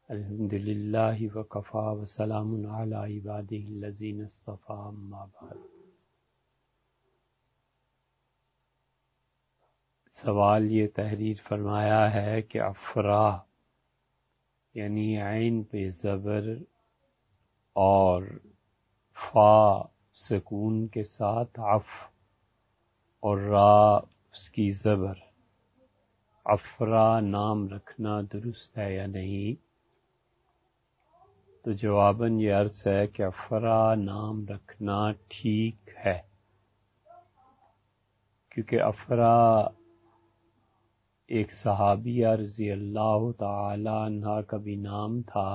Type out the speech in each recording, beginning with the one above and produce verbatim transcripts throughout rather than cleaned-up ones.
الحمد للہ وکفا وسلام علی عبادہ الذین اصطفی اما بعد۔ سوال یہ تحریر فرمایا ہے کہ افرا یعنی عین پہ زبر اور فا سکون کے ساتھ عف اور را اس کی زبر، افرا نام رکھنا درست ہے یا نہیں؟ تو جواباً یہ عرض ہے کہ افرا نام رکھنا ٹھیک ہے، کیونکہ افرا ایک صحابیہ رضی اللہ تعالی عنہ کا بھی نام تھا،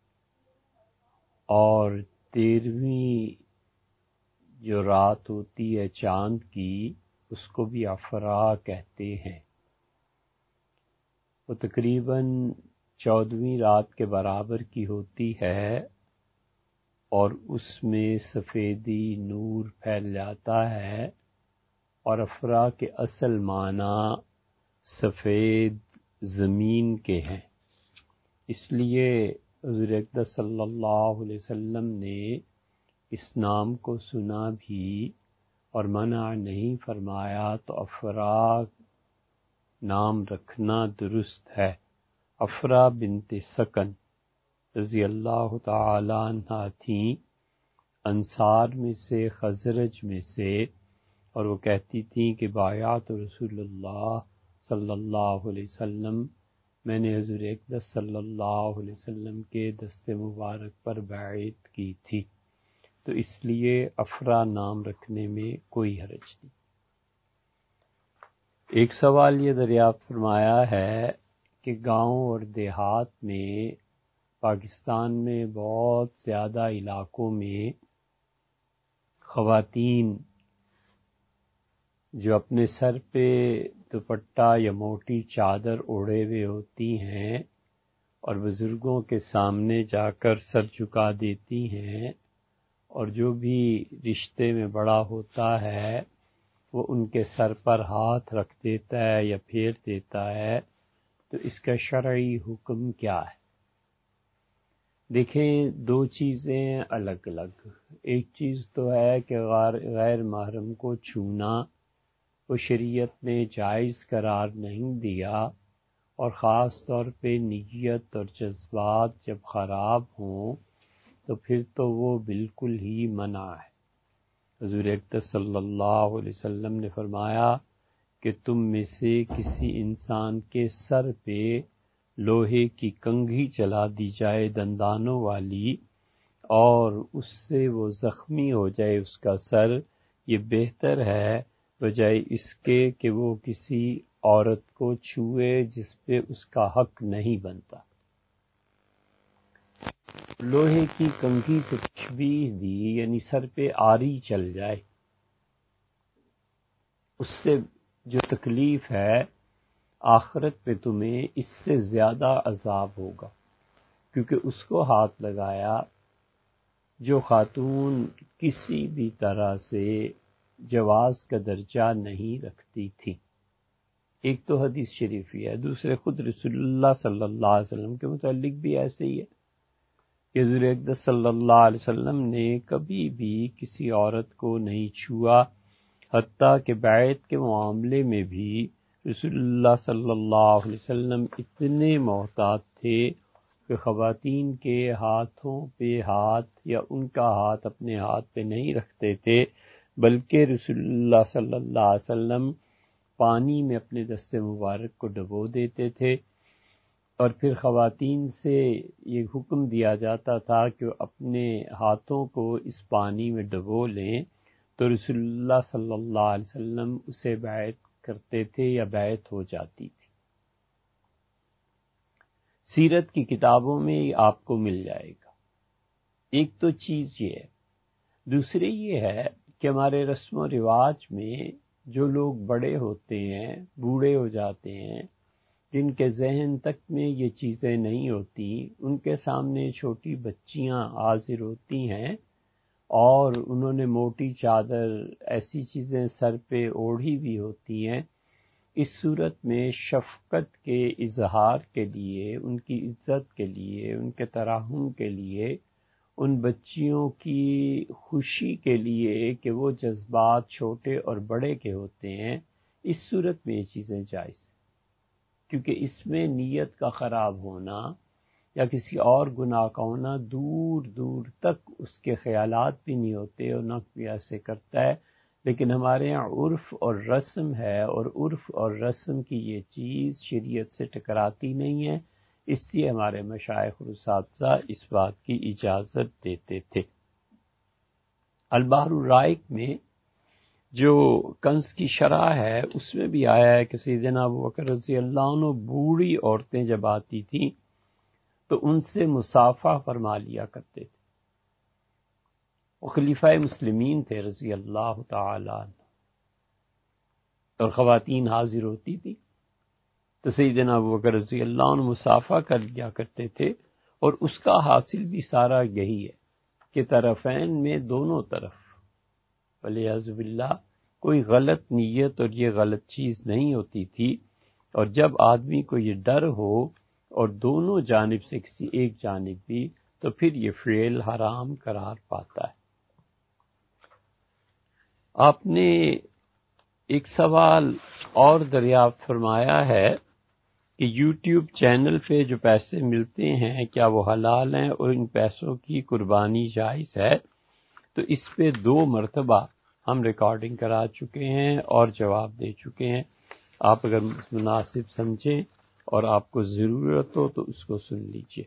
اور تیرہویں جو رات ہوتی ہے چاند کی اس کو بھی افرا کہتے ہیں۔ وہ تقریباً چودہویں رات کے برابر کی ہوتی ہے، اور اس میں سفیدی نور پھیل جاتا ہے، اور افرا کے اصل معنی سفید زمین کے ہیں۔ اس لیے حضور اقدس صلی اللہ علیہ وسلم نے اس نام کو سنا بھی اور منع نہیں فرمایا، تو افرا نام رکھنا درست ہے۔ افرا بنت سکن رضی اللہ تعالی عنہ تھیں، انصار میں سے، خزرج میں سے، اور وہ کہتی تھیں کہ بایعت رسول اللہ صلی اللہ علیہ وسلم، میں نے حضور اقدس صلی اللہ علیہ وسلم کے دست مبارک پر بیعت کی تھی، تو اس لیے افرا نام رکھنے میں کوئی حرج نہیں۔ ایک سوال یہ دریافت فرمایا ہے کہ گاؤں اور دیہات میں پاکستان میں بہت زیادہ علاقوں میں خواتین جو اپنے سر پہ دوپٹہ یا موٹی چادر اوڑھے ہوئے ہوتی ہیں اور بزرگوں کے سامنے جا کر سر جھکا دیتی ہیں، اور جو بھی رشتے میں بڑا ہوتا ہے وہ ان کے سر پر ہاتھ رکھ دیتا ہے یا پھیر دیتا ہے، تو اس کا شرعی حکم کیا ہے؟ دیکھیں، دو چیزیں الگ الگ۔ ایک چیز تو ہے کہ غیر محرم کو چھونا وہ شریعت نے جائز قرار نہیں دیا، اور خاص طور پہ نیت اور جذبات جب خراب ہوں تو پھر تو وہ بالکل ہی منع ہے۔ حضور اقدس صلی اللہ علیہ وسلم نے فرمایا کہ تم میں سے کسی انسان کے سر پہ لوہے کی کنگھی چلا دی جائے دندانوں والی، اور اس سے وہ زخمی ہو جائے اس کا سر، یہ بہتر ہے بجائے اس کے کہ وہ کسی عورت کو چھوئے جس پہ اس کا حق نہیں بنتا۔ لوہے کی کنگھی سے تشبیہ دی، یعنی سر پہ آری چل جائے، اس سے جو تکلیف ہے آخرت پہ تمہیں اس سے زیادہ عذاب ہوگا، کیونکہ اس کو ہاتھ لگایا جو خاتون کسی بھی طرح سے جواز کا درجہ نہیں رکھتی تھی۔ ایک تو حدیث شریف ہی ہے، دوسرے خود رسول اللہ صلی اللہ علیہ وسلم کے متعلق بھی ایسے ہی ہے کہ حضور اقدس صلی اللہ علیہ وسلم نے کبھی بھی کسی عورت کو نہیں چھوا، حتیٰ کہ بیعت کے معاملے میں بھی رسول اللہ صلی اللہ علیہ وسلم اتنے محتاط تھے کہ خواتین کے ہاتھوں پہ ہاتھ یا ان کا ہاتھ اپنے ہاتھ پہ نہیں رکھتے تھے، بلکہ رسول اللہ صلی اللہ علیہ وسلم پانی میں اپنے دست مبارک کو ڈبو دیتے تھے، اور پھر خواتین سے یہ حکم دیا جاتا تھا کہ وہ اپنے ہاتھوں کو اس پانی میں ڈبو لیں، تو رسول اللہ صلی اللہ علیہ وسلم اسے بیعت کرتے تھے یا بیعت ہو جاتی تھی۔ سیرت کی کتابوں میں آپ کو مل جائے گا۔ ایک تو چیز یہ ہے، دوسری یہ ہے کہ ہمارے رسم و رواج میں جو لوگ بڑے ہوتے ہیں، بوڑھے ہو جاتے ہیں، جن کے ذہن تک میں یہ چیزیں نہیں ہوتی، ان کے سامنے چھوٹی بچیاں حاضر ہوتی ہیں اور انہوں نے موٹی چادر ایسی چیزیں سر پہ اوڑھی بھی ہوتی ہیں، اس صورت میں شفقت کے اظہار کے لیے، ان کی عزت کے لیے، ان کے ترحم کے لیے، ان بچیوں کی خوشی کے لیے کہ وہ جذبات چھوٹے اور بڑے کے ہوتے ہیں، اس صورت میں یہ چیزیں جائز ہیں، کیونکہ اس میں نیت کا خراب ہونا یا کسی اور گناہ کا ہونا دور دور تک اس کے خیالات بھی نہیں ہوتے اور نہ کوئی ایسے کرتا ہے، لیکن ہمارے ہاں عرف اور رسم ہے، اور عرف اور رسم کی یہ چیز شریعت سے ٹکراتی نہیں ہے، اس لیے ہمارے مشائخ اور اساتذہ اس بات کی اجازت دیتے تھے۔ البحر الرائق میں جو کنز کی شرح ہے اس میں بھی آیا ہے کہ سیدنا ابوبکر رضی اللہ عنہ بوڑھی عورتیں جب آتی تھیں تو ان سے مصافحہ فرما لیا کرتے تھے، وہ خلیفہ مسلمین تھے رضی اللہ تعالی عنہ، اور خواتین حاضر ہوتی تھی تو سیدنا ابوبکر رضی اللہ عنہ مصافحہ کر لیا کرتے تھے، اور اس کا حاصل بھی سارا یہی ہے کہ طرفین میں دونوں طرف والعیاذ باللہ کوئی غلط نیت اور یہ غلط چیز نہیں ہوتی تھی، اور جب آدمی کو یہ ڈر ہو اور دونوں جانب سے کسی ایک جانب بھی، تو پھر یہ فعل حرام قرار پاتا ہے۔ آپ نے ایک سوال اور دریافت فرمایا ہے کہ یوٹیوب چینل پہ جو پیسے ملتے ہیں کیا وہ حلال ہیں اور ان پیسوں کی قربانی جائز ہے؟ تو اس پہ دو مرتبہ ہم ریکارڈنگ کرا چکے ہیں اور جواب دے چکے ہیں، آپ اگر مناسب سمجھیں اور آپ کو ضرورت ہو تو اس کو سن لیجئے۔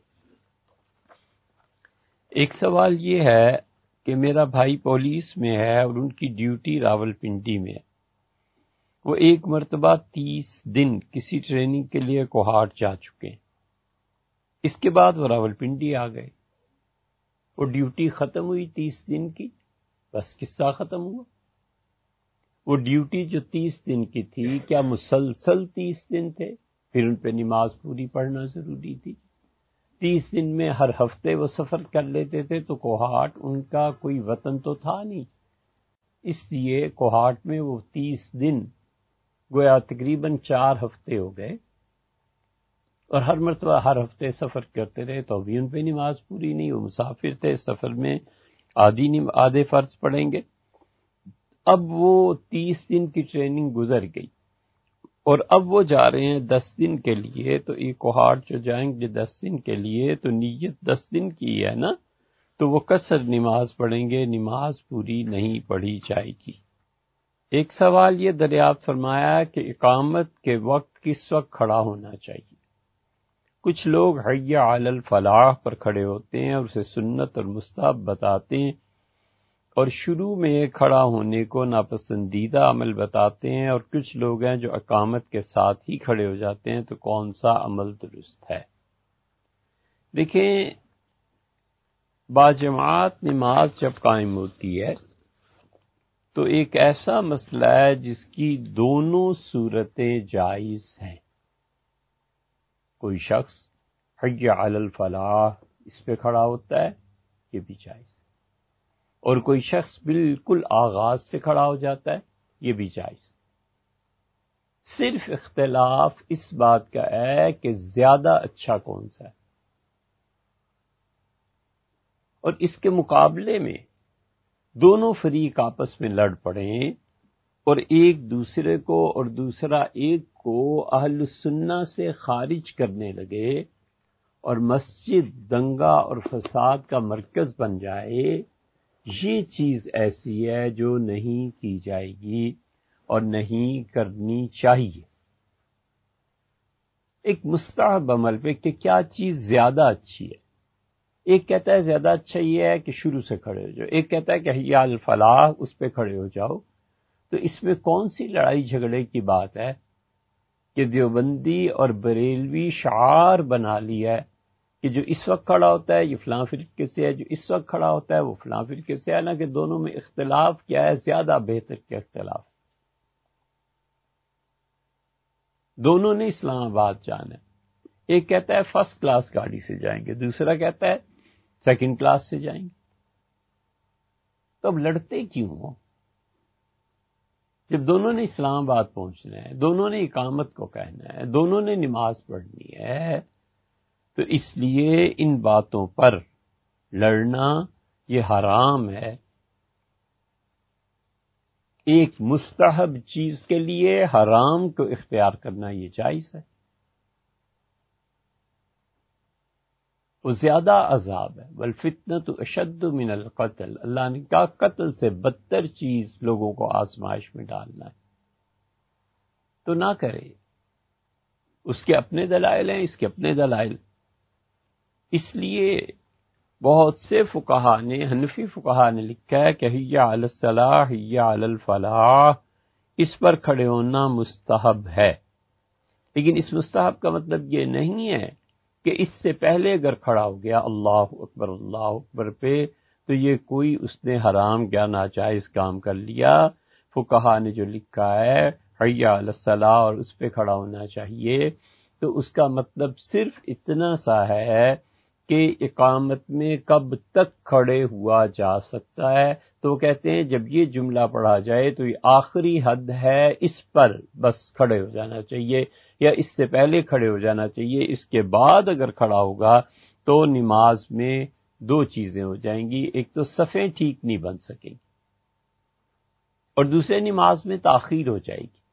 ایک سوال یہ ہے کہ میرا بھائی پولیس میں ہے اور ان کی ڈیوٹی راولپنڈی میں ہے، وہ ایک مرتبہ تیس دن کسی ٹریننگ کے لیے کوہاٹ جا چکے ہیں، اس کے بعد وہ راولپنڈی آ گئے، وہ ڈیوٹی ختم ہوئی تیس دن کی، بس قصہ ختم ہوا۔ وہ ڈیوٹی جو تیس دن کی تھی کیا مسلسل تیس دن تھے؟ پھر ان پہ نماز پوری پڑھنا ضروری تھی۔ تیس دن میں ہر ہفتے وہ سفر کر لیتے تھے تو کوہاٹ ان کا کوئی وطن تو تھا نہیں، اس لیے کوہاٹ میں وہ تیس دن گویا تقریباً چار ہفتے ہو گئے، اور ہر مرتبہ ہر ہفتے سفر کرتے رہے تو ابھی ان پہ نماز پوری نہیں، وہ مسافر تھے، سفر میں آدھی آدھے فرض پڑیں گے۔ اب وہ تیس دن کی ٹریننگ گزر گئی اور اب وہ جا رہے ہیں دس دن کے لیے، تو ایک کوہاٹ جو جائیں گے دس دن کے لیے تو نیت دس دن کی ہے نا، تو وہ قصر نماز پڑھیں گے، نماز پوری نہیں پڑھی جائے گی۔ ایک سوال یہ دریافت فرمایا کہ اقامت کے وقت کس وقت کھڑا ہونا چاہیے؟ کچھ لوگ حی علی الفلاح پر کھڑے ہوتے ہیں اور اسے سنت اور مستحب بتاتے ہیں، اور شروع میں کھڑا ہونے کو ناپسندیدہ عمل بتاتے ہیں، اور کچھ لوگ ہیں جو اقامت کے ساتھ ہی کھڑے ہو جاتے ہیں، تو کون سا عمل درست ہے؟ دیکھیں، باجماعت نماز جب قائم ہوتی ہے تو ایک ایسا مسئلہ ہے جس کی دونوں صورتیں جائز ہیں۔ کوئی شخص حی علی الفلاح اس پہ کھڑا ہوتا ہے، یہ بھی جائز، اور کوئی شخص بالکل آغاز سے کھڑا ہو جاتا ہے، یہ بھی جائز۔ صرف اختلاف اس بات کا ہے کہ زیادہ اچھا کون سا ہے، اور اس کے مقابلے میں دونوں فریق آپس میں لڑ پڑیں اور ایک دوسرے کو اور دوسرا ایک کو اہل السنہ سے خارج کرنے لگے اور مسجد دنگا اور فساد کا مرکز بن جائے، یہ چیز ایسی ہے جو نہیں کی جائے گی اور نہیں کرنی چاہیے۔ ایک مستحب عمل پہ کہ کیا چیز زیادہ اچھی ہے، ایک کہتا ہے زیادہ اچھا یہ ہے کہ شروع سے کھڑے ہو جاؤ، ایک کہتا ہے کہ حی علی الفلاح اس پہ کھڑے ہو جاؤ، تو اس میں کون سی لڑائی جھگڑے کی بات ہے کہ دیوبندی اور بریلوی شعار بنا لیا ہے کہ جو اس وقت کھڑا ہوتا ہے یہ فلاں فرقے سے ہے، جو اس وقت کھڑا ہوتا ہے وہ فلاں فرقے سے ہے، نہ کہ دونوں میں اختلاف کیا ہے، زیادہ بہتر کیا اختلاف، دونوں نے اسلام آباد جانا ہے۔ ایک کہتا ہے فرسٹ کلاس گاڑی سے جائیں گے، دوسرا کہتا ہے سیکنڈ کلاس سے جائیں گے، تو اب لڑتے کیوں ہو؟ جب دونوں نے اسلام آباد پہنچنا ہے، دونوں نے اقامت کو کہنا ہے، دونوں نے نماز پڑھنی ہے، تو اس لیے ان باتوں پر لڑنا یہ حرام ہے۔ ایک مستحب چیز کے لیے حرام کو اختیار کرنا یہ جائز ہے۔ وہ زیادہ عذاب ہے، والفتنۃ اشد من القتل، اللہ نے کہا قتل سے بدتر چیز لوگوں کو آزمائش میں ڈالنا ہے، تو نہ کرے۔ اس کے اپنے دلائل ہیں، اس کے اپنے دلائل۔ اس لیے بہت سے فقہا نے، حنفی فقہا نے لکھا ہے کہ حی علی الصلاح حی علی الفلاح، اس پر کھڑے ہونا مستحب ہے، لیکن اس مستحب کا مطلب یہ نہیں ہے کہ اس سے پہلے اگر کھڑا ہو گیا اللہ اکبر اللہ اکبر پہ تو یہ کوئی اس نے حرام یا ناجائز کام کر لیا۔ فقہا نے جو لکھا ہے حی علی الصلاح اور اس پہ کھڑا ہونا چاہیے، تو اس کا مطلب صرف اتنا سا ہے کہ اقامت میں کب تک کھڑے ہوا جا سکتا ہے، تو وہ کہتے ہیں جب یہ جملہ پڑھا جائے تو یہ آخری حد ہے، اس پر بس کھڑے ہو جانا چاہیے، یا اس سے پہلے کھڑے ہو جانا چاہیے۔ اس کے بعد اگر کھڑا ہوگا تو نماز میں دو چیزیں ہو جائیں گی، ایک تو صفیں ٹھیک نہیں بن سکیں گی، اور دوسرے نماز میں تاخیر ہو جائے گی۔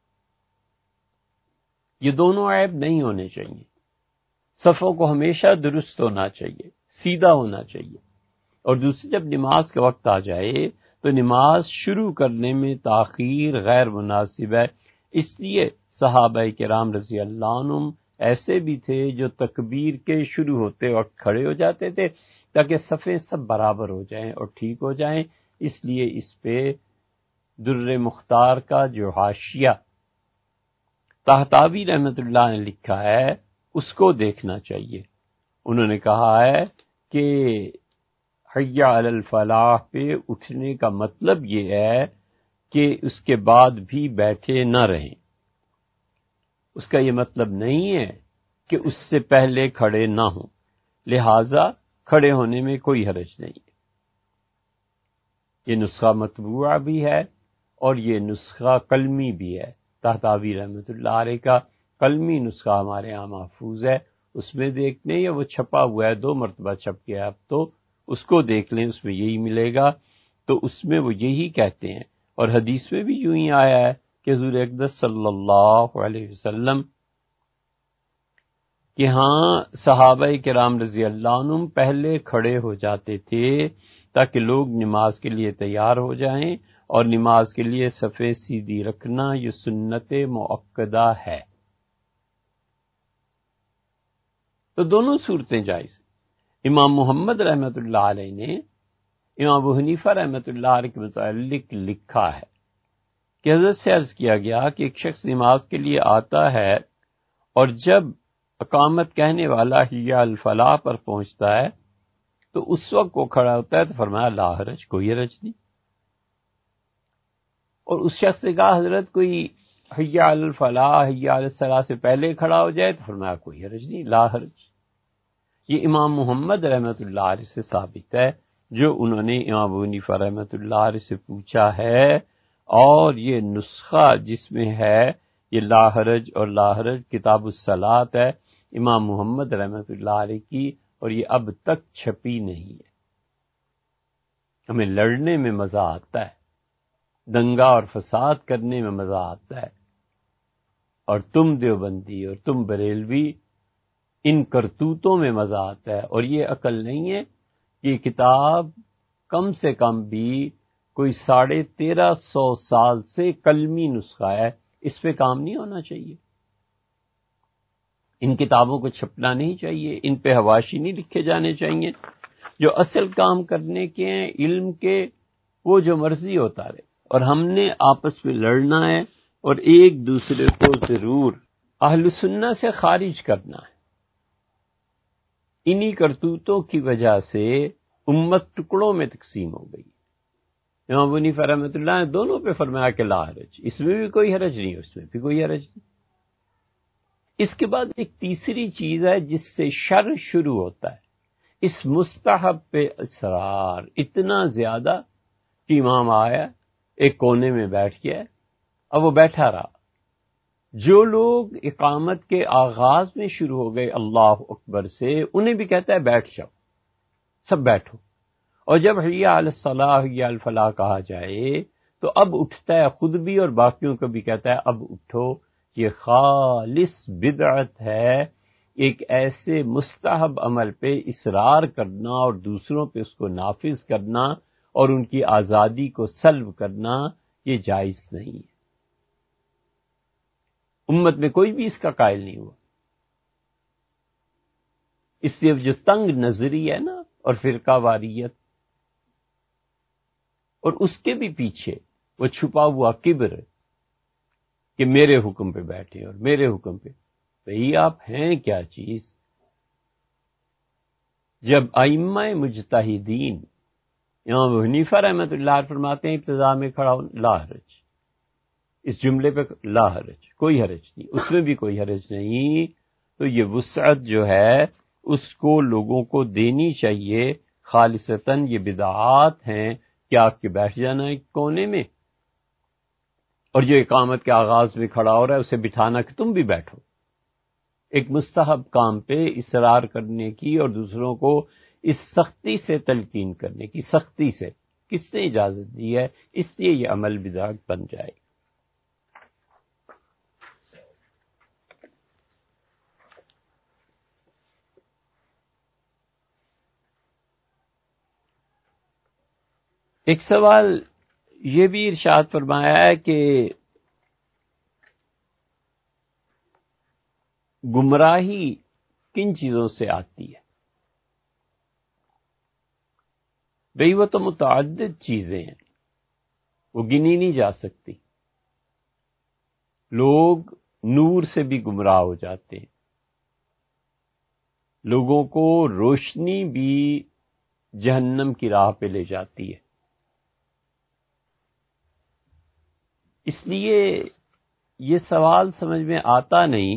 یہ دونوں عیب نہیں ہونے چاہیے۔ صفوں کو ہمیشہ درست ہونا چاہیے، سیدھا ہونا چاہیے، اور دوسری جب نماز کا وقت آ جائے تو نماز شروع کرنے میں تاخیر غیر مناسب ہے۔ اس لیے صحابہ کرام رضی اللہ عنہم ایسے بھی تھے جو تکبیر کے شروع ہوتے وقت کھڑے ہو جاتے تھے تاکہ صفیں سب برابر ہو جائیں اور ٹھیک ہو جائیں۔ اس لیے اس پہ در مختار کا جو حاشیہ طحطاوی رحمۃ اللہ نے لکھا ہے اس کو دیکھنا چاہیے۔ انہوں نے کہا ہے کہ حی علی الفلاح پہ اٹھنے کا مطلب یہ ہے کہ اس کے بعد بھی بیٹھے نہ رہیں، اس کا یہ مطلب نہیں ہے کہ اس سے پہلے کھڑے نہ ہوں، لہذا کھڑے ہونے میں کوئی حرج نہیں ہے۔ یہ نسخہ مطبوعہ بھی ہے اور یہ نسخہ قلمی بھی ہے۔ طحطاوی رحمۃ اللہ علیہ کا قلمی نسخہ ہمارے ہاں محفوظ ہے، اس میں دیکھ لیں، یا وہ چھپا ہوا ہے، دو مرتبہ چھپ گیا اب تو اس کو دیکھ لیں، اس میں یہی ملے گا۔ تو اس میں وہ یہی کہتے ہیں، اور حدیث میں بھی یوں ہی آیا ہے کہ حضور اقدس صلی اللہ علیہ وسلم کہ ہاں صحابہ کرام رضی اللہ عنہم پہلے کھڑے ہو جاتے تھے تاکہ لوگ نماز کے لیے تیار ہو جائیں، اور نماز کے لیے صفیں سیدھی رکھنا یہ سنت مؤکدہ ہے۔ تو دونوں صورتیں جائز۔ امام محمد رحمۃ اللہ علیہ نے امام ابو حنیفہ رحمۃ اللہ علیہ کے متعلق لکھا ہے کہ حضرت سے عرض کیا گیا کہ ایک شخص نماز کے لیے آتا ہے اور جب اقامت کہنے والا حی علی الفلاح پر پہنچتا ہے تو اس وقت وہ کھڑا ہوتا ہے تو فرمایا لا حرج، کوئی حرج نہیں۔ اور اس شخص نے کہا حضرت کوئی حی علی الفلاح حی علی الصلاح سے پہلے کھڑا ہو جائے تو فرمایا کوئی حرج نہیں، لا حرج۔ یہ امام محمد رحمۃ اللہ علیہ سے ثابت ہے، جو انہوں نے امام ابو حنیفہ رحمۃ اللہ علیہ سے پوچھا ہے، اور یہ نسخہ جس میں ہے یہ لا حرج اور لا حرج کتاب الصلاۃ ہے امام محمد رحمۃ اللہ علیہ کی، اور یہ اب تک چھپی نہیں ہے۔ ہمیں لڑنے میں مزہ آتا ہے، دنگا اور فساد کرنے میں مزہ آتا ہے، اور تم دیوبندی اور تم بریلوی ان کرتوتوں میں مزہ آتا ہے، اور یہ عقل نہیں ہے کہ یہ کتاب کم سے کم بھی کوئی ساڑھے تیرہ سو سال سے قلمی نسخہ ہے، اس پہ کام نہیں ہونا چاہیے۔ ان کتابوں کو چھپنا نہیں چاہیے، ان پہ حواشی نہیں لکھے جانے چاہیے۔ جو اصل کام کرنے کے ہیں علم کے، وہ جو مرضی ہوتا رہے، اور ہم نے آپس میں لڑنا ہے اور ایک دوسرے کو ضرور اہل سنہ سے خارج کرنا ہے۔ انہی کرتوتوں کی وجہ سے امت ٹکڑوں میں تقسیم ہو گئی۔ امام ابو حنیفہ رحمۃ اللہ نے دونوں پہ فرمایا کہ لا حرج، اس میں بھی کوئی حرج نہیں، اس میں بھی کوئی حرج نہیں۔ اس کے بعد ایک تیسری چیز ہے جس سے شر شروع ہوتا ہے، اس مستحب پہ اصرار اتنا زیادہ کہ امام آیا ایک کونے میں بیٹھ گیا اب وہ بیٹھا رہا. جو لوگ اقامت کے آغاز میں شروع ہو گئے اللہ اکبر سے، انہیں بھی کہتا ہے بیٹھ جاؤ، سب بیٹھو. اور جب حی علی الصلاح حی علی الفلاح کہا جائے تو اب اٹھتا ہے خود بھی اور باقیوں کو بھی کہتا ہے اب اٹھو. یہ خالص بدعت ہے، ایک ایسے مستحب عمل پہ اصرار کرنا اور دوسروں پہ اس کو نافذ کرنا اور ان کی آزادی کو سلب کرنا، یہ جائز نہیں ہے. امت میں کوئی بھی اس کا قائل نہیں ہوا. اس سے جو تنگ نظری ہے نا اور فرقہ واریت، اور اس کے بھی پیچھے وہ چھپا ہوا کبر کہ میرے حکم پہ بیٹھے اور میرے حکم پہ. بھئی آپ ہیں کیا چیز؟ جب ائمہ مجتہدین امام حنیفہ رحمۃ اللہ علیہ فرماتے ہیں ابتداء میں کھڑا ہو لا حرج، اس جملے پہ لا حرج، کوئی حرج نہیں، اس میں بھی کوئی حرج نہیں، تو یہ وسعت جو ہے اس کو لوگوں کو دینی چاہیے. خالصتاً یہ بدعات ہیں کہ آپ کے بیٹھ جانا ایک کونے میں، اور جو اقامت کے آغاز میں کھڑا ہو رہا ہے اسے بٹھانا کہ تم بھی بیٹھو. ایک مستحب کام پہ اصرار کرنے کی اور دوسروں کو اس سختی سے تلقین کرنے کی، سختی سے کس نے اجازت دی ہے؟ اس لیے یہ عمل بدعت بن جائے. ایک سوال یہ بھی ارشاد فرمایا ہے کہ گمراہی کن چیزوں سے آتی ہے؟ بھئی وہ تو متعدد چیزیں ہیں، وہ گنی نہیں جا سکتی. لوگ نور سے بھی گمراہ ہو جاتے ہیں، لوگوں کو روشنی بھی جہنم کی راہ پہ لے جاتی ہے. اس لیے یہ سوال سمجھ میں آتا نہیں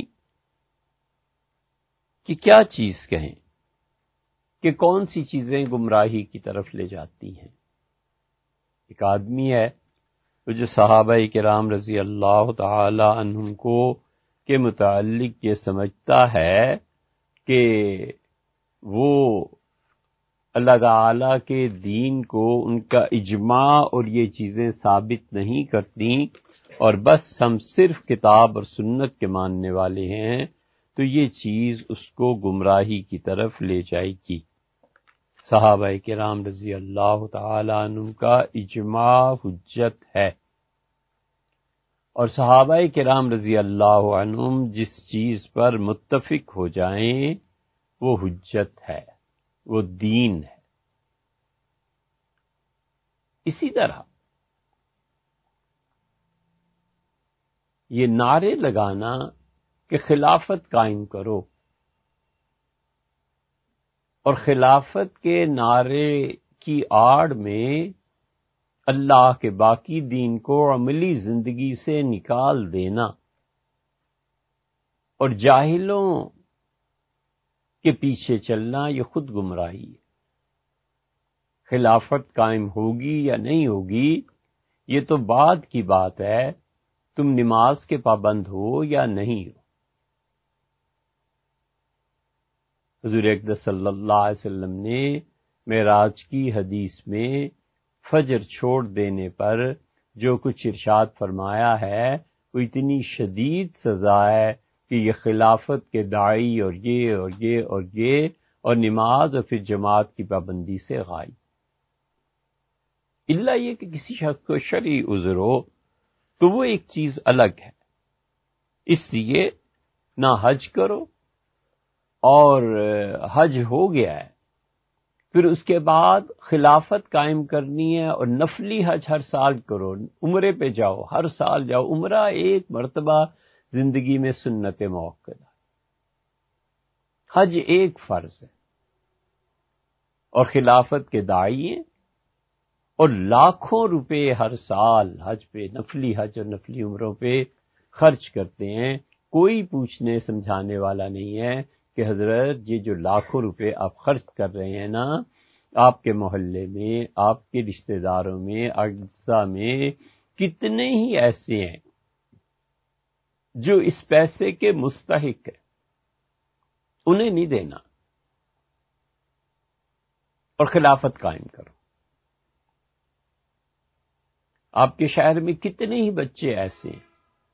کہ کیا چیز کہیں کہ کون سی چیزیں گمراہی کی طرف لے جاتی ہیں. ایک آدمی ہے وہ جو صحابہ کرام رضی اللہ تعالی عنہم کو کے متعلق یہ سمجھتا ہے کہ وہ اللہ تعالی کے دین کو ان کا اجماع اور یہ چیزیں ثابت نہیں کرتی اور بس ہم صرف کتاب اور سنت کے ماننے والے ہیں، تو یہ چیز اس کو گمراہی کی طرف لے جائے گی. صحابہ کرام رضی اللہ تعالی عنہم کا اجماع حجت ہے، اور صحابہ کرام رضی اللہ عنہم جس چیز پر متفق ہو جائیں وہ حجت ہے، وہ دین ہے. اسی طرح یہ نعرے لگانا کہ خلافت قائم کرو، اور خلافت کے نعرے کی آڑ میں اللہ کے باقی دین کو عملی زندگی سے نکال دینا اور جاہلوں کے پیچھے چلنا، یہ خود گمراہی ہے. خلافت قائم ہوگی یا نہیں ہوگی یہ تو بعد کی بات ہے، تم نماز کے پابند ہو یا نہیں ہو. حضور اقدس صلی اللہ علیہ وسلم نے معراج کی حدیث میں فجر چھوڑ دینے پر جو کچھ ارشاد فرمایا ہے وہ اتنی شدید سزا ہے کہ یہ خلافت کے داعی اور یہ اور یہ اور یہ اور نماز اور پھر جماعت کی پابندی سے غائب. الا یہ کہ کسی شخص کو شرعی عذر ہو تو وہ ایک چیز الگ ہے. اس لیے نہ حج کرو، اور حج ہو گیا ہے پھر اس کے بعد خلافت قائم کرنی ہے اور نفلی حج ہر سال کرو، عمرے پہ جاؤ، ہر سال جاؤ. عمرہ ایک مرتبہ زندگی میں سنت موقع، حج ایک فرض ہے. اور خلافت کے داعی ہیں اور لاکھوں روپے ہر سال حج پہ، نفلی حج اور نفلی عمروں پہ خرچ کرتے ہیں. کوئی پوچھنے سمجھانے والا نہیں ہے کہ حضرت یہ جو لاکھوں روپے آپ خرچ کر رہے ہیں نا، آپ کے محلے میں، آپ کے رشتہ داروں میں، اجزاء میں کتنے ہی ایسے ہیں جو اس پیسے کے مستحق ہے انہیں نہیں دینا اور خلافت قائم کرو۔ آپ کے شہر میں کتنے ہی بچے ایسے ہیں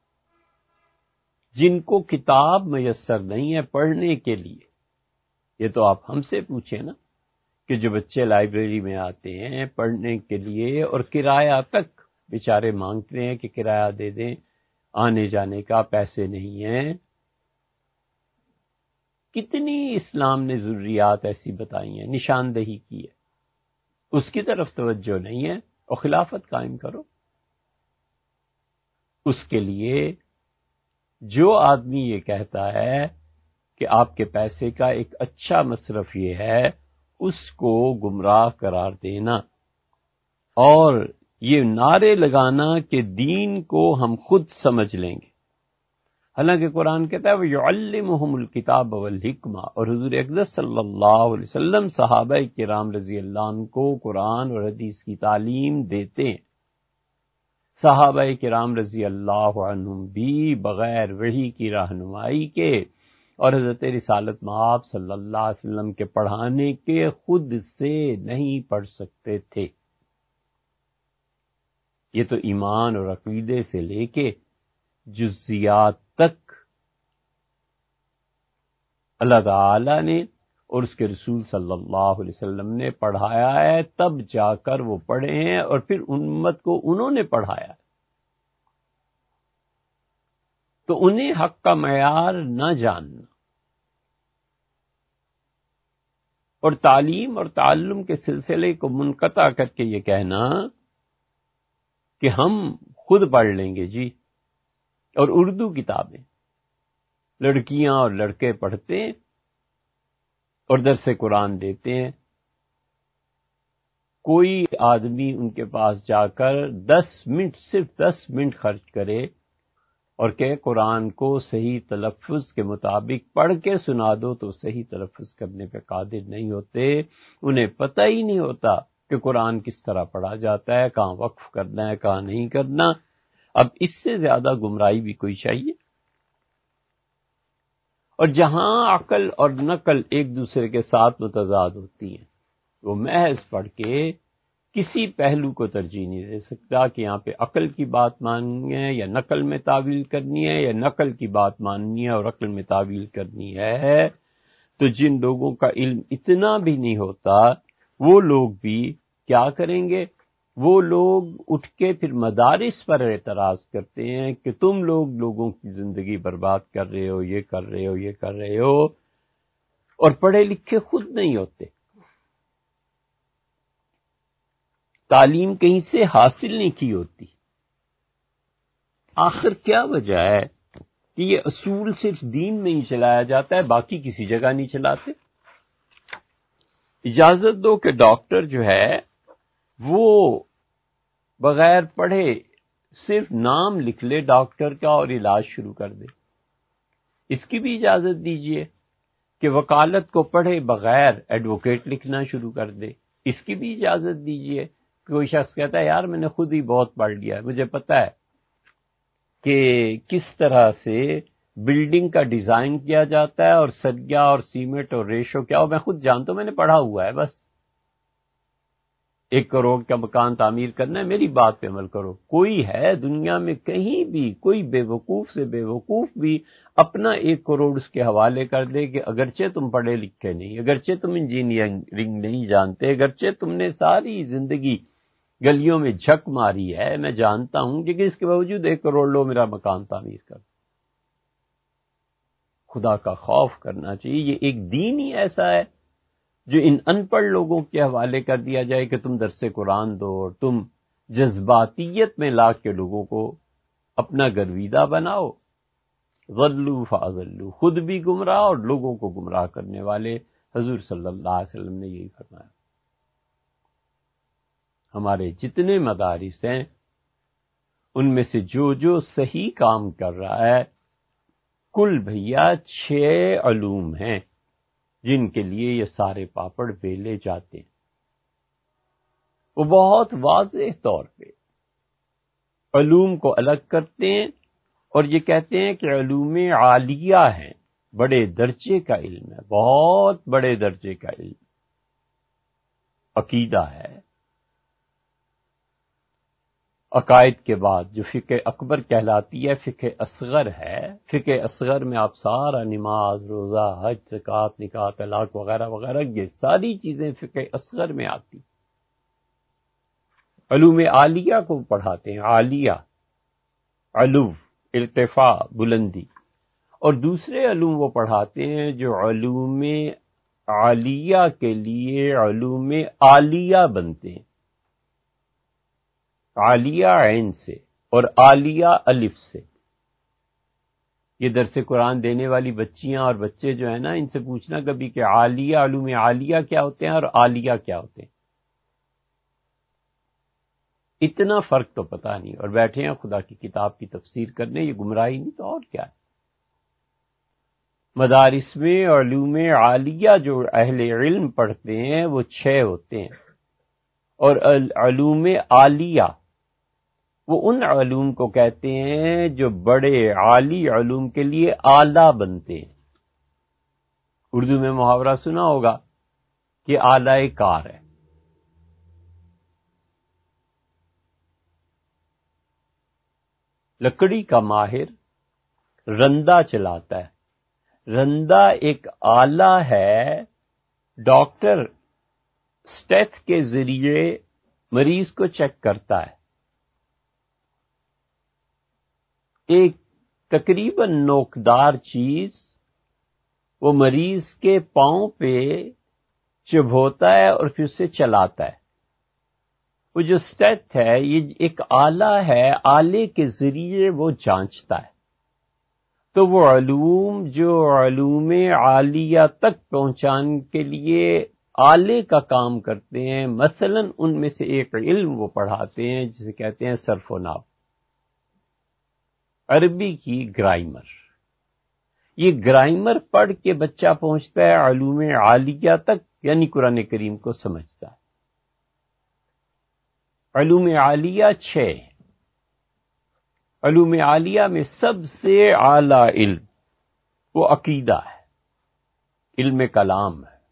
جن کو کتاب میسر نہیں ہے پڑھنے کے لیے۔ یہ تو آپ ہم سے پوچھیں نا کہ جو بچے لائبریری میں آتے ہیں پڑھنے کے لیے اور کرایہ تک بیچارے مانگتے ہیں کہ کرایہ دے دیں، آنے جانے کا پیسے نہیں ہیں۔ کتنی اسلام نے ضروریات ایسی بتائی ہیں، نشاندہی کی ہے، اس کی طرف توجہ نہیں ہے اور خلافت قائم کرو۔ اس کے لیے جو آدمی یہ کہتا ہے کہ آپ کے پیسے کا ایک اچھا مصرف یہ ہے، اس کو گمراہ قرار دینا اور یہ نعرے لگانا کہ دین کو ہم خود سمجھ لیں گے۔ حالانکہ قرآن کہتا ہے وَيُعَلِّمُهُمُ الْكِتَابَ وَالْحِکْمَةَ، اور حضور اقدس صلی اللہ علیہ وسلم صحابہ کرام رضی اللہ عنہ کو قرآن اور حدیث کی تعلیم دیتے ہیں۔ صحابہ کرام رضی اللہ عنہم بھی بغیر وحی کی رہنمائی کے اور حضرت رسالت مآب صلی اللہ علیہ وسلم کے پڑھانے کے خود سے نہیں پڑھ سکتے تھے۔ یہ تو ایمان اور عقیدے سے لے کے جزیات تک اللہ تعالی نے اور اس کے رسول صلی اللہ علیہ وسلم نے پڑھایا ہے، تب جا کر وہ پڑھے ہیں اور پھر امت کو انہوں نے پڑھایا۔ تو انہیں حق کا معیار نہ جاننا اور تعلیم اور تعلم کے سلسلے کو منقطع کر کے یہ کہنا کہ ہم خود پڑھ لیں گے جی، اور اردو کتابیں لڑکیاں اور لڑکے پڑھتے ہیں اور درس قرآن دیتے ہیں۔ کوئی آدمی ان کے پاس جا کر دس منٹ صرف دس منٹ خرچ کرے اور کہ قرآن کو صحیح تلفظ کے مطابق پڑھ کے سنا دو تو صحیح تلفظ کرنے پہ قادر نہیں ہوتے۔ انہیں پتہ ہی نہیں ہوتا کہ قرآن کس طرح پڑھا جاتا ہے، کہاں وقف کرنا ہے کہاں نہیں کرنا۔ اب اس سے زیادہ گمراہی بھی کوئی چاہیے؟ اور جہاں عقل اور نقل ایک دوسرے کے ساتھ متضاد ہوتی ہیں، وہ محض پڑھ کے کسی پہلو کو ترجیح نہیں دے سکتا کہ یہاں پہ عقل کی بات ماننی ہے یا نقل میں تعویل کرنی ہے، یا نقل کی بات ماننی ہے اور عقل میں تعویل کرنی ہے۔ تو جن لوگوں کا علم اتنا بھی نہیں ہوتا وہ لوگ بھی کیا کریں گے؟ وہ لوگ اٹھ کے پھر مدارس پر اعتراض کرتے ہیں کہ تم لوگ لوگوں کی زندگی برباد کر رہے ہو، یہ کر رہے ہو، یہ کر رہے ہو، اور پڑھے لکھے خود نہیں ہوتے، تعلیم کہیں سے حاصل نہیں کی ہوتی۔ آخر کیا وجہ ہے کہ یہ اصول صرف دین میں ہی چلایا جاتا ہے، باقی کسی جگہ نہیں چلاتے؟ اجازت دو کہ ڈاکٹر جو ہے وہ بغیر پڑھے صرف نام لکھ لے ڈاکٹر کا اور علاج شروع کر دے، اس کی بھی اجازت دیجئے۔ کہ وکالت کو پڑھے بغیر ایڈوکیٹ لکھنا شروع کر دے، اس کی بھی اجازت دیجئے۔ کوئی شخص کہتا ہے یار میں نے خود ہی بہت پڑھ لیا ہے، مجھے پتہ ہے کہ کس طرح سے بلڈنگ کا ڈیزائن کیا جاتا ہے اور سریا اور سیمنٹ اور ریشو کیا ہو، میں خود جانتا ہوں، میں نے پڑھا ہوا ہے، بس ایک کروڑ کا مکان تعمیر کرنا ہے، میری بات پہ عمل کرو۔ کوئی ہے دنیا میں کہیں بھی کوئی بے وقوف سے بے وقوف بھی اپنا ایک کروڑ اس کے حوالے کر دے کہ اگرچہ تم پڑھے لکھے نہیں، اگرچہ تم انجینئرنگ نہیں جانتے، اگرچہ تم نے ساری زندگی گلیوں میں جھک ماری ہے، میں جانتا ہوں، لیکن اس کے باوجود ایک کروڑ لو میرا مکان تعمیر کر۔ خدا کا خوف کرنا چاہیے۔ یہ ایک دین ہی ایسا ہے جو ان ان پڑھ لوگوں کے حوالے کر دیا جائے کہ تم درس قرآن دو اور تم جذباتیت میں لا کے لوگوں کو اپنا گرویدہ بناؤ۔ ضلوا فاضلوا، خود بھی گمراہ اور لوگوں کو گمراہ کرنے والے۔ حضور صلی اللہ علیہ وسلم نے یہی فرمایا۔ ہمارے جتنے مدارس ہیں ان میں سے جو جو صحیح کام کر رہا ہے، کل بھیا چھ علوم ہیں جن کے لیے یہ سارے پاپڑ بیلے جاتے ہیں۔ وہ بہت واضح طور پہ علوم کو الگ کرتے ہیں اور یہ کہتے ہیں کہ علوم عالیہ ہیں، بڑے درجے کا علم ہے، بہت بڑے درجے کا علم، عقیدہ ہے، عقائد کے بعد جو فقہ اکبر کہلاتی ہے فقہ اصغر ہے۔ فقہ اصغر میں آپ سارا نماز، روزہ، حج، زکوٰۃ، نکاح، طلاق وغیرہ وغیرہ یہ ساری چیزیں فقہ اصغر میں آتی۔ علوم عالیہ کو پڑھاتے ہیں، عالیہ علو، ارتفاع، بلندی، اور دوسرے علوم وہ پڑھاتے ہیں جو علوم عالیہ کے لیے علوم عالیہ بنتے ہیں، عالیہ عین سے اور عالیہ الف سے۔ یہ درس قرآن دینے والی بچیاں اور بچے جو ہیں نا، ان سے پوچھنا کبھی کہ عالیہ، علوم عالیہ کیا ہوتے ہیں اور عالیہ کیا ہوتے ہیں، اتنا فرق تو پتہ نہیں، اور بیٹھے ہیں خدا کی کتاب کی تفسیر کرنے، یہ گمراہی نہیں تو اور کیا ہے۔ مدارس میں علوم عالیہ جو اہل علم پڑھتے ہیں وہ چھ ہوتے ہیں، اور علوم عالیہ وہ ان علوم کو کہتے ہیں جو بڑے عالی علوم کے لیے اعلیٰ بنتے ہیں۔ اردو میں محاورہ سنا ہوگا کہ اعلیٰ کار ہے۔ لکڑی کا ماہر رندہ چلاتا ہے، رندہ ایک آلہ ہے، ڈاکٹر سٹیتھ کے ذریعے مریض کو چیک کرتا ہے، ایک تقریباً نوکدار چیز وہ مریض کے پاؤں پہ چبھوتا ہے اور پھر اسے چلاتا ہے۔ وہ جو سٹیتھ ہے یہ ایک آلہ ہے، آلے کے ذریعے وہ جانچتا ہے۔ تو وہ علوم جو علوم عالیہ تک پہنچانے کے لیے آلے کا کام کرتے ہیں، مثلا ان میں سے ایک علم وہ پڑھاتے ہیں جسے کہتے ہیں صرف و نحو، عربی کی گرامر۔ یہ گرامر پڑھ کے بچہ پہنچتا ہے علوم عالیہ تک، یعنی قرآن کریم کو سمجھتا ہے۔ علوم عالیہ چھ، علوم عالیہ میں سب سے اعلیٰ علم وہ عقیدہ ہے، علم کلام ہے،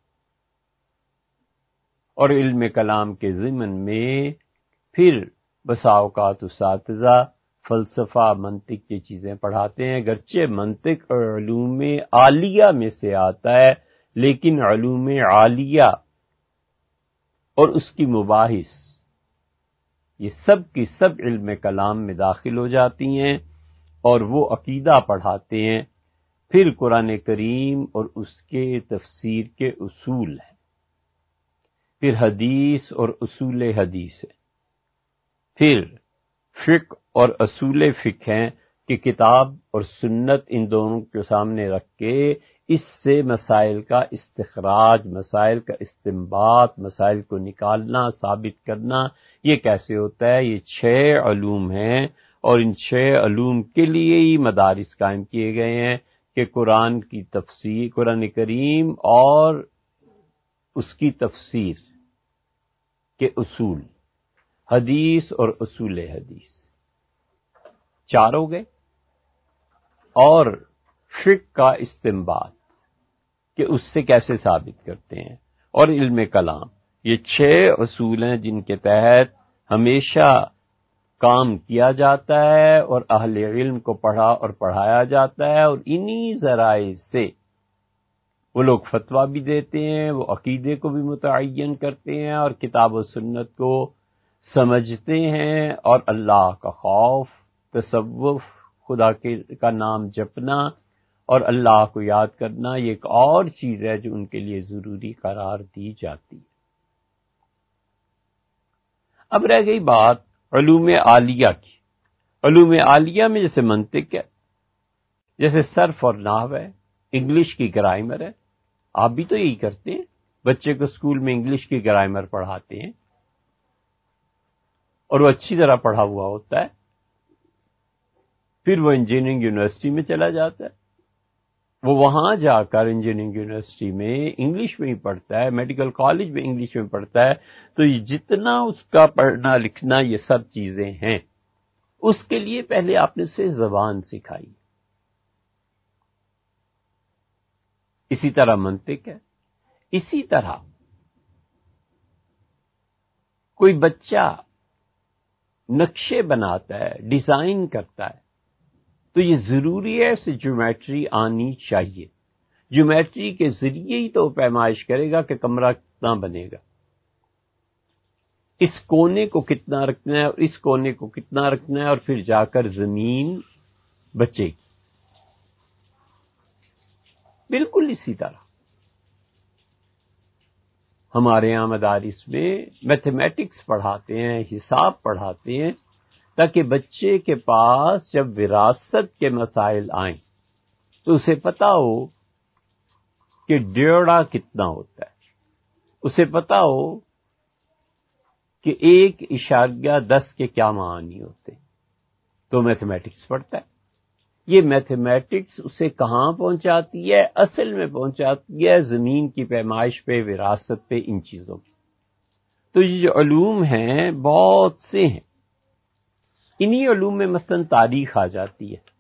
اور علم کلام کے ضمن میں پھر بسا اوقات اساتذہ فلسفہ، منطق کی چیزیں پڑھاتے ہیں، گرچہ منطق اور علوم عالیہ میں سے آتا ہے، لیکن علوم عالیہ اور اس کی مباحث یہ سب کی سب علم کلام میں داخل ہو جاتی ہیں، اور وہ عقیدہ پڑھاتے ہیں۔ پھر قرآن کریم اور اس کے تفسیر کے اصول ہیں، پھر حدیث اور اصول حدیث ہے، پھر فقہ اور اصول فقہ ہیں کہ کتاب اور سنت ان دونوں کے سامنے رکھ کے اس سے مسائل کا استخراج، مسائل کا استنباط، مسائل کو نکالنا، ثابت کرنا، یہ کیسے ہوتا ہے۔ یہ چھ علوم ہیں، اور ان چھ علوم کے لیے ہی مدارس قائم کیے گئے ہیں کہ قرآن کی تفسیر، قرآن کریم اور اس کی تفسیر کے اصول، حدیث اور اصول حدیث چار ہو گئے، اور فقہ کا استنباط کہ اس سے کیسے ثابت کرتے ہیں، اور علم کلام۔ یہ چھ اصول ہیں جن کے تحت ہمیشہ کام کیا جاتا ہے اور اہل علم کو پڑھا اور پڑھایا جاتا ہے، اور انہی ذرائع سے وہ لوگ فتویٰ بھی دیتے ہیں، وہ عقیدے کو بھی متعین کرتے ہیں اور کتاب و سنت کو سمجھتے ہیں، اور اللہ کا خوف، تصوف، خدا کے کا نام جپنا اور اللہ کو یاد کرنا، یہ ایک اور چیز ہے جو ان کے لیے ضروری قرار دی جاتی ہے۔ اب رہ گئی بات علوم عالیہ کی۔ علوم عالیہ میں جیسے منطق ہے، جیسے صرف اور نحو ہے، انگلش کی گرامر ہے۔ آپ بھی تو یہی کرتے ہیں، بچے کو اسکول میں انگلش کی گرامر پڑھاتے ہیں، اور وہ اچھی طرح پڑھا ہوا ہوتا ہے، پھر وہ انجینئرنگ یونیورسٹی میں چلا جاتا ہے، وہ وہاں جا کر انجینئرنگ یونیورسٹی میں انگلش میں ہی پڑھتا ہے، میڈیکل کالج میں انگلش میں پڑھتا ہے، تو یہ جتنا اس کا پڑھنا لکھنا یہ سب چیزیں ہیں، اس کے لیے پہلے آپ نے اسے زبان سکھائی. اسی طرح منطق ہے. اسی طرح کوئی بچہ نقشے بناتا ہے، ڈیزائن کرتا ہے، تو یہ ضروری ہے اسے جیومیٹری آنی چاہیے. جیومیٹری کے ذریعے ہی تو پیمائش کرے گا کہ کمرہ کتنا بنے گا، اس کونے کو کتنا رکھنا ہے اور اس کونے کو کتنا رکھنا ہے، اور پھر جا کر زمین بچے گی. بالکل اسی طرح ہمارے یہاں مدارس میں میتھمیٹکس پڑھاتے ہیں، حساب پڑھاتے ہیں، تاکہ بچے کے پاس جب وراثت کے مسائل آئیں تو اسے پتا ہو کہ ڈیڑھا کتنا ہوتا ہے، اسے پتا ہو کہ ایک اشاریہ دس کے کیا معانی ہوتے. تو میتھمیٹکس پڑھتا ہے. یہ میتھمیٹکس اسے کہاں پہنچاتی ہے؟ اصل میں پہنچاتی ہے زمین کی پیمائش پہ، وراثت پہ، ان چیزوں پہ. تو یہ جو علوم ہیں بہت سے ہیں. انہی علوم میں مثلا تاریخ آ جاتی ہے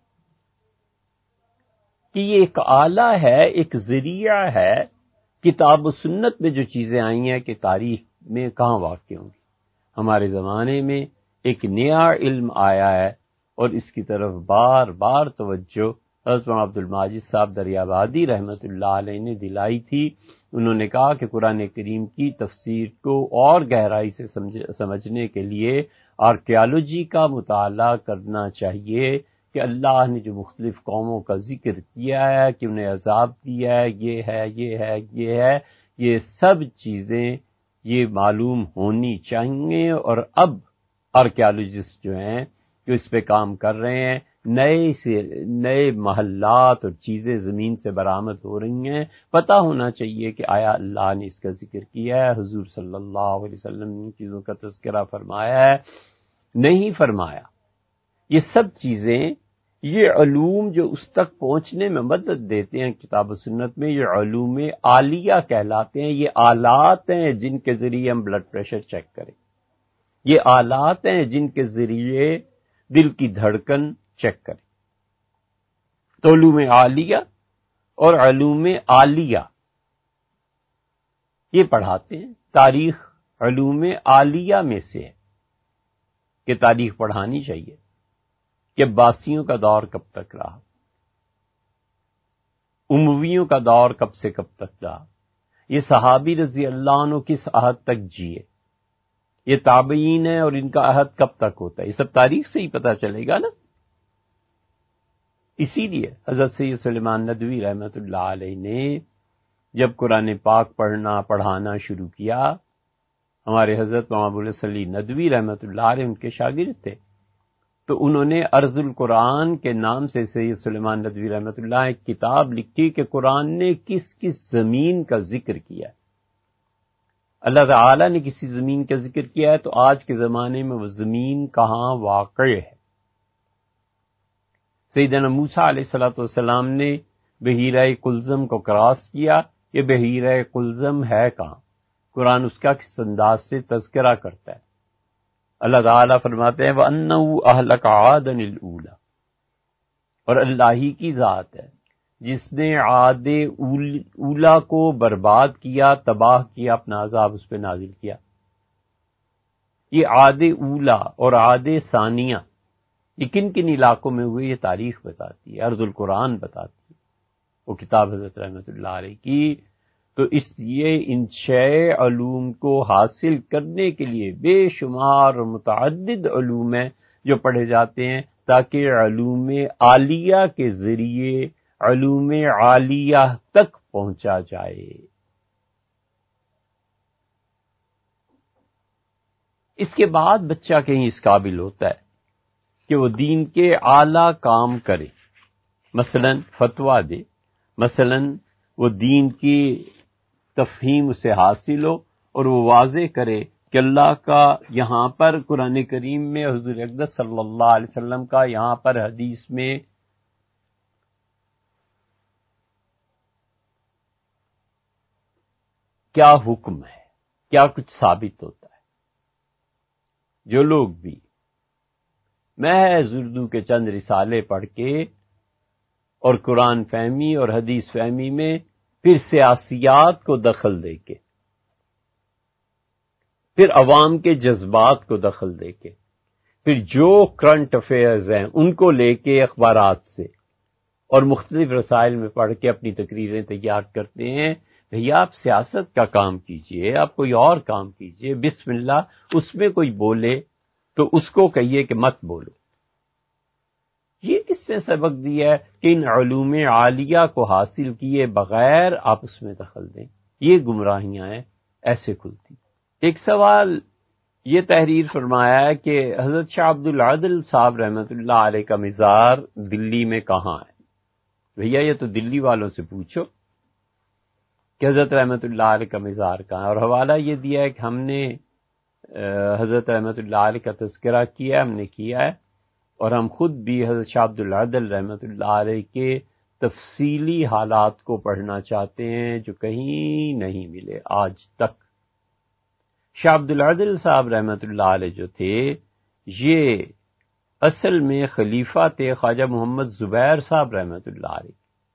کہ یہ ایک آلہ ہے، ایک ذریعہ ہے. کتاب و سنت میں جو چیزیں آئی ہیں کہ تاریخ میں کہاں واقع ہوں گی. ہمارے زمانے میں ایک نیا علم آیا ہے اور اس کی طرف بار بار توجہ حضرت مولانا عبد الماجد صاحب دریابادی رحمۃ اللہ علیہ نے دلائی تھی. انہوں نے کہا کہ قرآن کریم کی تفسیر کو اور گہرائی سے سمجھنے کے لیے آرکیالوجی کا مطالعہ کرنا چاہیے کہ اللہ نے جو مختلف قوموں کا ذکر کیا ہے کہ انہیں عذاب دیا ہے، یہ ہے یہ ہے یہ ہے، یہ سب چیزیں یہ معلوم ہونی چاہیے. اور اب آرکیالوجسٹ جو ہیں جو اس پہ کام کر رہے ہیں، نئے سے نئے محلات اور چیزیں زمین سے برآمد ہو رہی ہیں. پتہ ہونا چاہیے کہ آیا اللہ نے اس کا ذکر کیا ہے، حضور صلی اللہ علیہ وسلم نے چیزوں کا تذکرہ فرمایا ہے، نہیں فرمایا. یہ سب چیزیں، یہ علوم جو اس تک پہنچنے میں مدد دیتے ہیں کتاب و سنت میں، یہ علوم عالیہ کہلاتے ہیں. یہ آلات ہیں جن کے ذریعے ہم بلڈ پریشر چیک کریں. یہ آلات ہیں جن کے ذریعے دل کی دھڑکن چیک کریں. تو علوم عالیہ اور علوم عالیہ یہ پڑھاتے ہیں. تاریخ علوم عالیہ میں سے ہے کہ تاریخ پڑھانی چاہیے کہ عباسیوں کا دور کب تک رہا، امویوں کا دور کب سے کب تک رہا، یہ صحابی رضی اللہ عنہ کس عہد تک جیے، یہ تابعین ہیں اور ان کا عہد کب تک ہوتا ہے. یہ سب تاریخ سے ہی پتہ چلے گا نا. اسی لیے حضرت سید سلیمان ندوی رحمۃ اللہ علیہ نے جب قرآن پاک پڑھنا پڑھانا شروع کیا، ہمارے حضرت مولانا ابوالحسن علی ندوی رحمۃ اللہ علیہ ان کے شاگرد تھے، تو انہوں نے ارض القرآن کے نام سے سید سلیمان ندوی رحمۃ اللہ ایک کتاب لکھی کہ قرآن نے کس کس زمین کا ذکر کیا ہے. اللہ تعالی نے کسی زمین کا ذکر کیا ہے تو آج کے زمانے میں وہ زمین کہاں واقع ہے. سیدنا موسیٰ علیہ الصلوۃ والسلام نے بحیرہ قلزم کو کراس کیا، یہ بحیرہ قلزم ہے کہاں؟ قرآن اس کا کس انداز سے تذکرہ کرتا ہے. اللہ تعالیٰ فرماتے ہیں وَأَنَّهُ أَهْلَكَ عَادًا الْأُولَى، اور اللہ ہی کی ذات ہے جس نے عاد اولا کو برباد کیا، تباہ کیا، اپنا عذاب اس پہ نازل کیا. یہ عاد اولا اور عاد ثانیہ یہ کن کن علاقوں میں ہوئے، یہ تاریخ بتاتی ہے، ارض القرآن بتاتی ہے، وہ کتاب حضرت رحمۃ اللہ علیہ کی. تو اس لیے ان چھ علوم کو حاصل کرنے کے لیے بے شمار اور متعدد علوم ہیں جو پڑھے جاتے ہیں تاکہ علوم عالیہ کے ذریعے علوم عالیہ تک پہنچا جائے. اس کے بعد بچہ کہیں اس قابل ہوتا ہے کہ وہ دین کے اعلیٰ کام کرے، مثلا فتویٰ دے، مثلا وہ دین کی تفہیم اسے حاصل ہو اور وہ واضح کرے کہ اللہ کا یہاں پر قرآن کریم میں، حضور اقدس صلی اللہ علیہ وسلم کا یہاں پر حدیث میں کیا حکم ہے، کیا کچھ ثابت ہوتا ہے. جو لوگ بھی محض اردو کے چند رسالے پڑھ کے اور قرآن فہمی اور حدیث فہمی میں پھر سیاسیات کو دخل دے کے، پھر عوام کے جذبات کو دخل دے کے، پھر جو کرنٹ افیئرز ہیں ان کو لے کے اخبارات سے اور مختلف رسائل میں پڑھ کے اپنی تقریریں تیار کرتے ہیں. بھیا آپ سیاست کا کام کیجئے، آپ کوئی اور کام کیجئے. بسم اللہ، اس میں کوئی بولے تو اس کو کہیے کہ مت بولو. یہ کس نے سبق دیا ہے کہ ان علوم عالیہ کو حاصل کیے بغیر آپ اس میں دخل دیں؟ یہ گمراہیاں ہیں، ایسے کھلتی. ایک سوال یہ تحریر فرمایا ہے کہ حضرت شاہ عبد العادل صاحب رحمۃ اللہ علیہ کا مزار دلی میں کہاں ہے؟ بھیا یہ تو دلی والوں سے پوچھو کہ حضرت رحمۃ اللہ علیہ کا مزار کہاں ہے. اور حوالہ یہ دیا ہے کہ ہم نے حضرت رحمۃ اللہ علیہ کا تذکرہ کیا، ہم نے کیا ہے، اور ہم خود بھی حضرت شاہ عبد العادل رحمۃ اللہ علیہ کے تفصیلی حالات کو پڑھنا چاہتے ہیں جو کہیں نہیں ملے آج تک. شاہ عبد العادل صاحب رحمۃ اللہ علیہ جو تھے، یہ اصل میں خلیفہ تھے خواجہ محمد زبیر صاحب رحمۃ اللہ علیہ،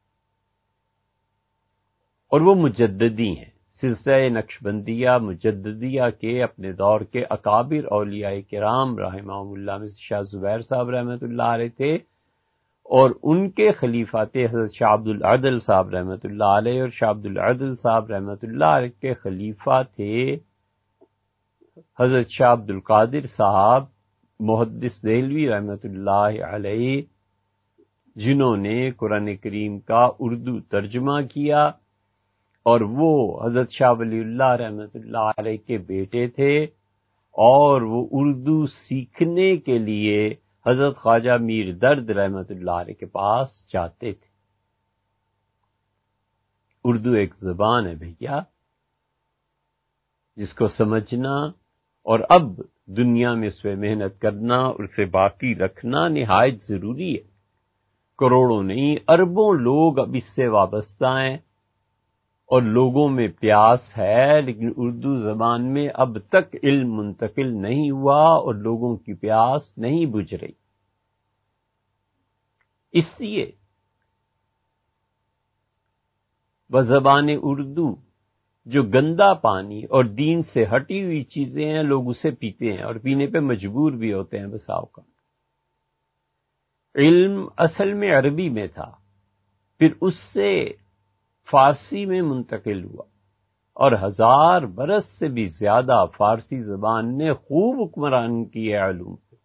اور وہ مجددی ہیں. سلسلہ نقشبندیہ مجددیہ کے اپنے دور کے اکابر اولیاء کرام رحمہم اللہ میں شاہ زبیر صاحب رحمۃ اللہ علیہ تھے، اور ان کے خلیفہ تھے حضرت شاہ عبد العادل صاحب رحمۃ اللہ علیہ. اور شاہ عبد العادل صاحب رحمۃ اللہ علیہ کے خلیفہ تھے حضرت شاہ عبد القادر صاحب محدث دہلوی رحمۃ اللہ علیہ، جنہوں نے قرآن کریم کا اردو ترجمہ کیا، اور وہ حضرت شاہ ولی اللہ رحمۃ اللہ علیہ کے بیٹے تھے، اور وہ اردو سیکھنے کے لیے حضرت خواجہ میر درد رحمۃ اللہ علیہ کے پاس جاتے تھے. اردو ایک زبان ہے بھیا، جس کو سمجھنا اور اب دنیا میں اس پہ محنت کرنا اور اسے باقی رکھنا نہایت ضروری ہے. کروڑوں نہیں، اربوں لوگ اب اس سے وابستہ ہیں اور لوگوں میں پیاس ہے، لیکن اردو زبان میں اب تک علم منتقل نہیں ہوا اور لوگوں کی پیاس نہیں بجھ رہی. اس لیے بزبان اردو جو گندا پانی اور دین سے ہٹی ہوئی چیزیں ہیں، لوگ اسے پیتے ہیں اور پینے پہ مجبور بھی ہوتے ہیں بسا اوقات. علم اصل میں عربی میں تھا، پھر اس سے فارسی میں منتقل ہوا، اور ہزار برس سے بھی زیادہ فارسی زبان نے خوب حکمرانی کی ہے علوم پہ.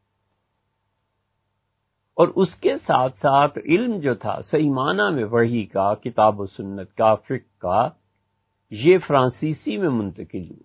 اور اس کے ساتھ ساتھ علم جو تھا صحیح معنی میں وحی کا، کتاب و سنت کا، فقہ کا، یہ فرانسیسی میں منتقل ہوا،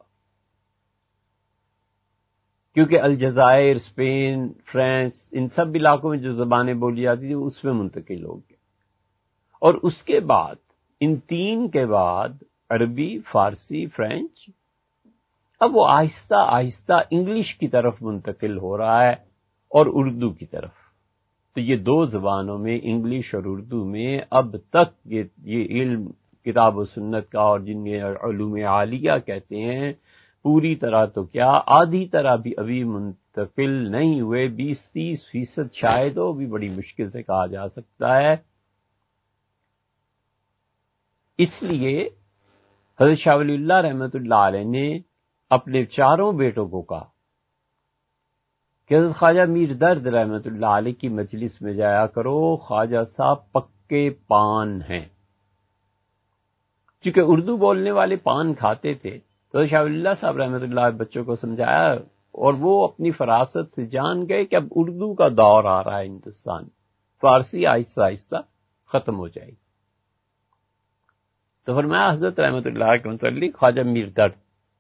کیونکہ الجزائر، اسپین، فرانس، ان سب علاقوں میں جو زبانیں بولی جاتی تھیں اس میں منتقل ہو گیا. اور اس کے بعد ان تین کے بعد عربی، فارسی، فرینچ، اب وہ آہستہ آہستہ انگلش کی طرف منتقل ہو رہا ہے اور اردو کی طرف. تو یہ دو زبانوں میں، انگلش اور اردو میں، اب تک یہ یہ علم کتاب و سنت کا اور جن میں علوم عالیہ کہتے ہیں، پوری طرح تو کیا آدھی طرح بھی ابھی منتقل نہیں ہوئے. بیس تیس فیصد شاید ہو، بھی بڑی مشکل سے کہا جا سکتا ہے. اس لیے حضرت شاہ ولی اللہ رحمۃ اللہ علیہ نے اپنے چاروں بیٹوں کو کہا کہ حضرت خواجہ میر درد رحمۃ اللہ علیہ کی مجلس میں جایا کرو، خواجہ صاحب پکے پان ہیں. چونکہ اردو بولنے والے پان کھاتے تھے تو حضرت شاہ ولی اللہ صاحب رحمۃ اللہ علیہ بچوں کو سمجھایا، اور وہ اپنی فراست سے جان گئے کہ اب اردو کا دور آ رہا ہے ہندوستان، فارسی آہستہ آہستہ ختم ہو جائے گی. تو فرمایا حضرت رحمۃ اللہ کے متعلق خواجہ میر درد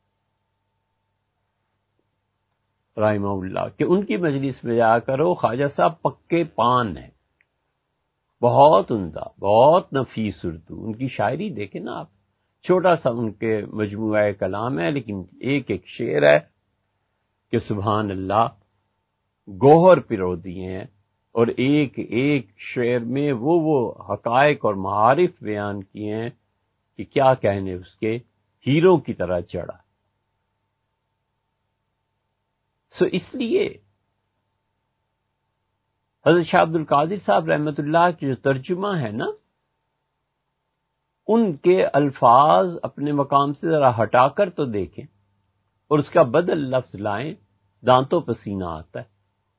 رحمہ اللہ کہ ان کی مجلس میں جا کرو، خواجہ صاحب پکے پان ہیں، بہت عمدہ، بہت نفیس اردو. ان کی شاعری دیکھیں نا آپ، چھوٹا سا ان کے مجموعہ کلام ہے، لیکن ایک ایک شعر ہے کہ سبحان اللہ، گوہر پرو دیے ہیں، اور ایک ایک شعر میں وہ وہ حقائق اور معارف بیان کیے ہیں کہ کیا کہنے اس کے، ہیروں کی طرح چڑھا. سو اس لیے حضرت شاہ عبد القادر صاحب رحمۃ اللہ کی جو ترجمہ ہے نا، ان کے الفاظ اپنے مقام سے ذرا ہٹا کر تو دیکھیں اور اس کا بدل لفظ لائیں، دانتوں پسینہ آتا ہے۔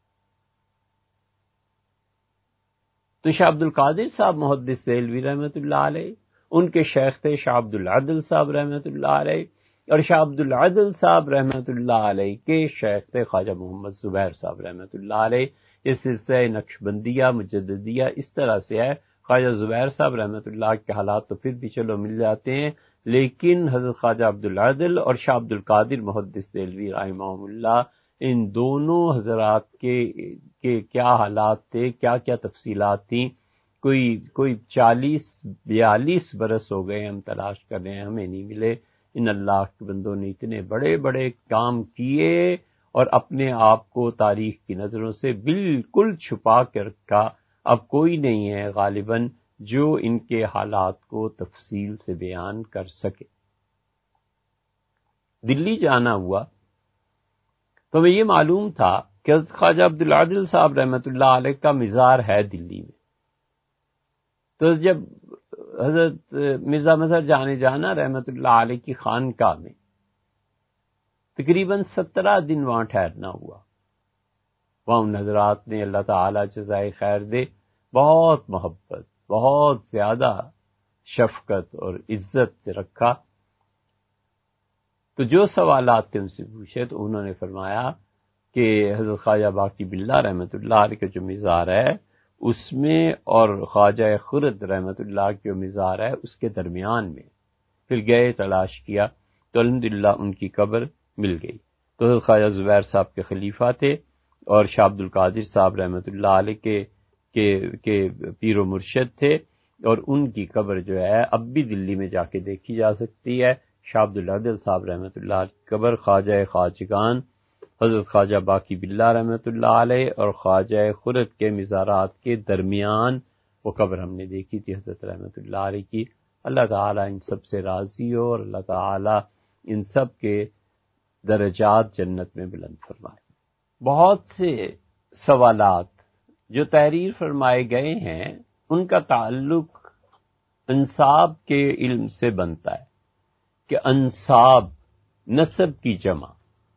تو شاہ عبد القادر صاحب محدث دہلوی رحمۃ اللہ علیہ، ان کے شیخ تھے شاہ عبد العدل صاحب رحمۃ اللہ علیہ، اور شاہ عبد العدل صاحب رحمۃ اللہ علیہ کے شیخ تھے خواجہ محمد زبیر صاحب رحمۃ اللہ علیہ۔ یہ سلسلہ نقشبندیہ مجددیہ اس طرح سے ہے۔ خواجہ زبیر صاحب رحمۃ اللہ کے حالات تو پھر بھی چلو مل جاتے ہیں، لیکن حضرت خواجہ عبد العدل اور شاہ عبد القادر محدث دہلوی رحمہم اللہ، ان دونوں حضرات کے کے کیا حالات تھے، کیا کیا تفصیلات تھیں، کوئی کوئی چالیس بیالیس برس ہو گئے ہم تلاش کر رہے ہیں، ہمیں نہیں ملے۔ ان اللہ کے بندوں نے اتنے بڑے بڑے کام کیے اور اپنے آپ کو تاریخ کی نظروں سے بالکل چھپا کے رکھا۔ اب کوئی نہیں ہے غالباً جو ان کے حالات کو تفصیل سے بیان کر سکے۔ دلی جانا ہوا تو ہمیں یہ معلوم تھا کہ حضرت خواجہ عبد العادل صاحب رحمۃ اللہ علیہ کا مزار ہے دلی میں۔ تو جب حضرت مرزا مظہر جانے جانا رحمۃ اللہ علیہ کی خانقاہ میں تقریباً سترہ دن وہاں ٹھہرنا ہوا، وہاں ان حضرات نے اللہ تعالی جزائے خیر دے بہت محبت، بہت زیادہ شفقت اور عزت سے رکھا۔ تو جو سوالات تھے ان سے پوچھے تو انہوں نے فرمایا کہ حضرت خواجہ باقی باللہ رحمۃ اللہ علیہ کا جو مزار ہے اس میں اور خواجہ خرد رحمۃ اللہ کی جو مزار ہے اس کے درمیان میں، پھر گئے تلاش کیا تو الحمدللہ ان کی قبر مل گئی۔ تو حضرت خواجہ زبیر صاحب کے خلیفہ تھے اور شاہ عبد القادر صاحب رحمۃ اللہ علیہ کے کے کے پیر و مرشد تھے، اور ان کی قبر جو ہے اب بھی دلی میں جا کے دیکھی جا سکتی ہے۔ شاہ عبد العدل صاحب رحمۃ اللہ علیہ کی قبر خواجہ خواجگان حضرت خواجہ باقی باللہ رحمۃ اللہ علیہ اور خواجہ خرد کے مزارات کے درمیان وہ قبر ہم نے دیکھی تھی حضرت رحمۃ اللہ علیہ کی۔ اللہ تعالیٰ ان سب سے راضی ہو اور اللہ تعالیٰ ان سب کے درجات جنت میں بلند فرمائے۔ بہت سے سوالات جو تحریر فرمائے گئے ہیں ان کا تعلق انساب کے علم سے بنتا ہے کہ انساب نسب کی جمع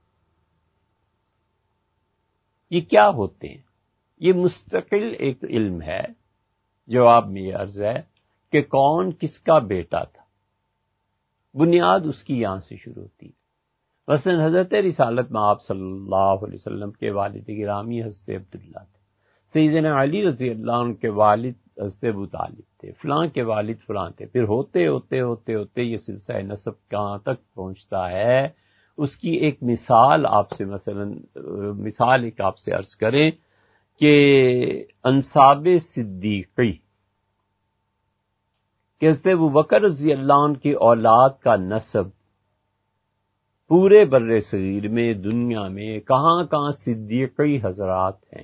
یہ کیا ہوتے ہیں۔ یہ مستقل ایک علم ہے۔ جواب میں یہ عرض ہے کہ کون کس کا بیٹا تھا، بنیاد اس کی یہاں سے شروع ہوتی ہے۔ مثلا حضرت رسالت میں آپ صلی اللہ علیہ وسلم کے والد گرامی حضرت عبداللہ تھے، سیدنا علی رضی اللہ عنہ کے والد حضرت ابو طالب تھے، فلاں کے والد فلاں تھے، پھر ہوتے ہوتے ہوتے ہوتے یہ سلسلہ نسب کہاں تک پہنچتا ہے، اس کی ایک مثال آپ سے مثلا مثال ایک آپ سے عرض کریں کہ انساب صدیقی کہ حضرت ابو بکر رضی اللہ عنہ کی اولاد کا نسب پورے بر صغیر میں دنیا میں کہاں کہاں صدیقی حضرات ہیں۔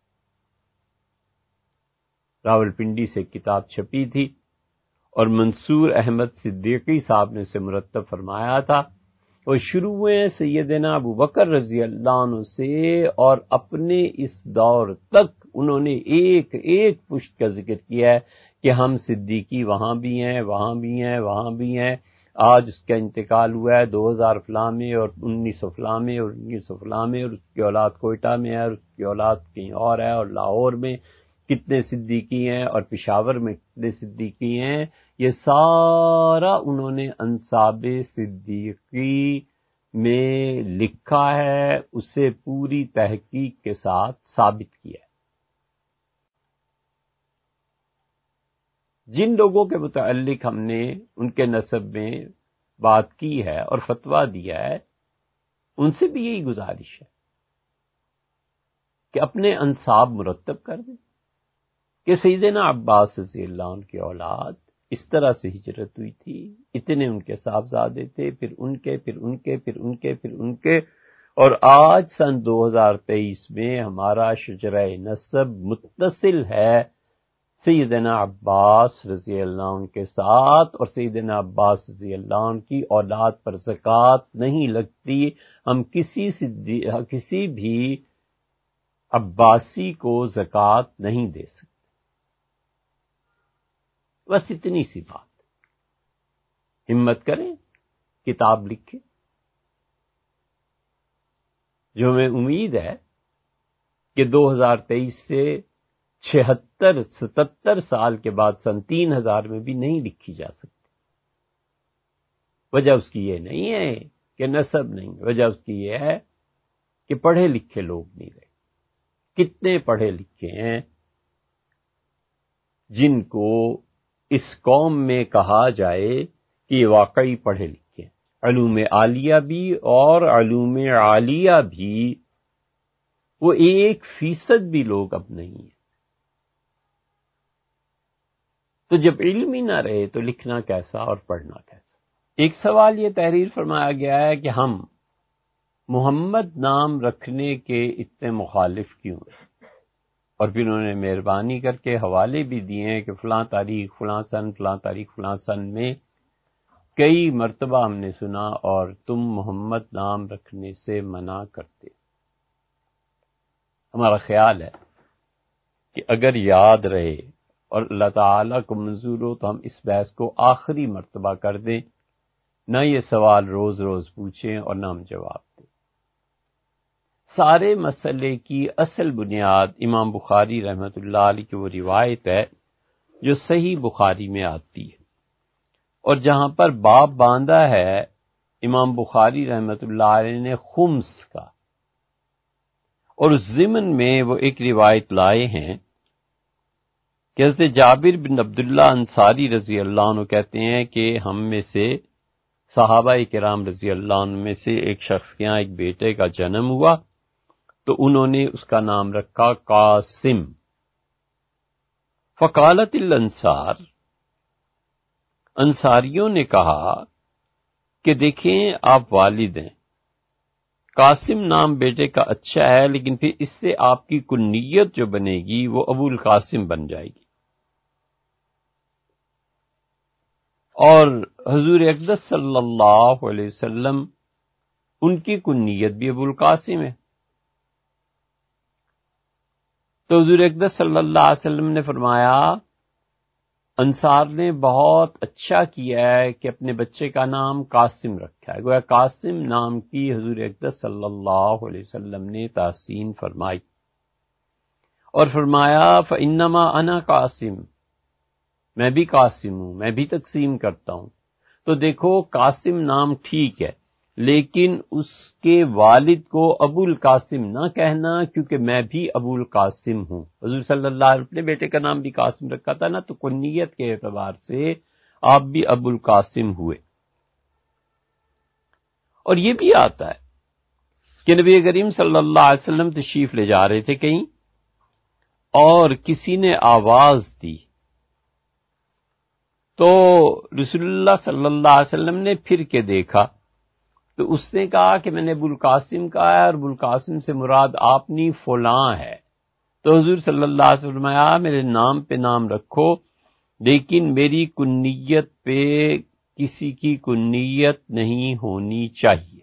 راول پنڈی سے کتاب چھپی تھی اور منصور احمد صدیقی صاحب نے اسے مرتب فرمایا تھا، اور شروع ہوئے سیدنا ابو بکر رضی اللہ عنہ سے، اور اپنے اس دور تک انہوں نے ایک ایک پشت کا ذکر کیا ہے کہ ہم صدیقی وہاں بھی ہیں، وہاں بھی ہیں، وہاں بھی ہیں۔ آج اس کا انتقال ہوا ہے دو ہزار فلاں میں اور انیس سو فلاں میں اور انیس سو فلاں میں، اور اس کی اولاد کوئٹہ میں ہے اور اس کی اولاد کہیں اور ہے، اور لاہور میں کتنے صدیقی ہیں اور پشاور میں کتنے صدیقی ہیں۔ یہ سارا انہوں نے انساب صدیقی میں لکھا ہے، اسے پوری تحقیق کے ساتھ ثابت کیا ہے۔ جن لوگوں کے متعلق ہم نے ان کے نسب میں بات کی ہے اور فتویٰ دیا ہے، ان سے بھی یہی گزارش ہے کہ اپنے انساب مرتب کر دیں کہ سیدنا عباس رضی اللہ عنہ کی اولاد اس طرح سے ہجرت ہوئی تھی، اتنے ان کے صاحبزادے تھے، پھر ان کے پھر ان کے پھر ان کے پھر ان کے، اور آج سن دو ہزار تیئیس میں ہمارا شجرہ نسب متصل ہے سیدنا عباس رضی اللہ عنہ کے ساتھ، اور سیدنا عباس رضی اللہ عنہ کی اولاد پر زکوٰۃ نہیں لگتی۔ ہم کسی کسی بھی عباسی کو زکوٰۃ نہیں دے سکتے. بس اتنی سی بات. ہمت کریں، کتاب لکھیں. جو ہمیں امید ہے کہ دو ہزار تیئیس سے چھہتر ستتر سال کے بعد سن تین ہزار میں بھی نہیں لکھی جا سکتی. وجہ اس کی یہ نہیں ہے کہ نسب نہیں، وجہ اس کی یہ ہے کہ پڑھے لکھے لوگ نہیں رہے. کتنے پڑھے لکھے ہیں جن کو اس قوم میں کہا جائے کہ یہ واقعی پڑھے لکھے ہیں. علوم عالیہ بھی اور علوم عالیہ بھی وہ ایک فیصد بھی لوگ اب نہیں ہیں. تو جب علم ہی نہ رہے تو لکھنا کیسا اور پڑھنا کیسا. ایک سوال یہ تحریر فرمایا گیا ہے کہ ہم محمد نام رکھنے کے اتنے مخالف کیوں ہیں، اور پھر انہوں نے مہربانی کر کے حوالے بھی دیے ہیں کہ فلاں تاریخ فلاں سن فلاں تاریخ فلاں سن میں کئی مرتبہ ہم نے سنا اور تم محمد نام رکھنے سے منع کرتے. ہمارا خیال ہے کہ اگر یاد رہے اور اللہ تعالیٰ کو منظور ہو تو ہم اس بحث کو آخری مرتبہ کر دیں، نہ یہ سوال روز روز پوچھیں اور نہ ہم جواب دیں. سارے مسئلے کی اصل بنیاد امام بخاری رحمۃ اللہ علیہ کی وہ روایت ہے جو صحیح بخاری میں آتی ہے، اور جہاں پر باب باندھا ہے امام بخاری رحمۃ اللہ علیہ نے خمس کا، اور اس ضمن میں وہ ایک روایت لائے ہیں کہ حضرت جابر بن عبداللہ انصاری رضی اللہ عنہ کہتے ہیں کہ ہم میں سے صحابہ کرام رضی اللہ عنہ میں سے ایک شخص کے یہاں ایک بیٹے کا جنم ہوا تو انہوں نے اس کا نام رکھا قاسم. فقالت الانصار، انصاریوں نے کہا کہ دیکھیں آپ والد ہیں، قاسم نام بیٹے کا اچھا ہے، لیکن پھر اس سے آپ کی کنیت جو بنے گی وہ ابو القاسم بن جائے گی، اور حضور اقدس صلی اللہ علیہ وسلم ان کی کنیت بھی ابو القاسم ہے. تو حضور اقدس صلی اللہ علیہ وسلم نے فرمایا انصار نے بہت اچھا کیا ہے کہ اپنے بچے کا نام قاسم رکھا ہے. گویا قاسم نام کی حضور اقدس صلی اللہ علیہ وسلم نے تحسین فرمائی اور فرمایا فَإِنَّمَا أَنَا قاسم، میں بھی قاسم ہوں، میں بھی تقسیم کرتا ہوں. تو دیکھو قاسم نام ٹھیک ہے، لیکن اس کے والد کو ابو القاسم نہ کہنا، کیونکہ میں بھی ابو القاسم ہوں. حضور صلی اللہ علیہ وسلم نے بیٹے کا نام بھی قاسم رکھا تھا نا، تو کنیت کے اعتبار سے آپ بھی ابو القاسم ہوئے. اور یہ بھی آتا ہے کہ نبی کریم صلی اللہ علیہ وسلم تشریف لے جا رہے تھے کہیں، اور کسی نے آواز دی تو رسول اللہ صلی اللہ علیہ وسلم نے پھر کے دیکھا تو اس نے کہا کہ میں نے ابو القاسم کہا ہے، اور ابو القاسم سے مراد آپ نہیں فلاں ہے. تو حضور صلی اللہ علیہ وسلم فرمایا میرے نام پہ نام رکھو، لیکن میری کنیت پہ کسی کی کنیت نہیں ہونی چاہیے.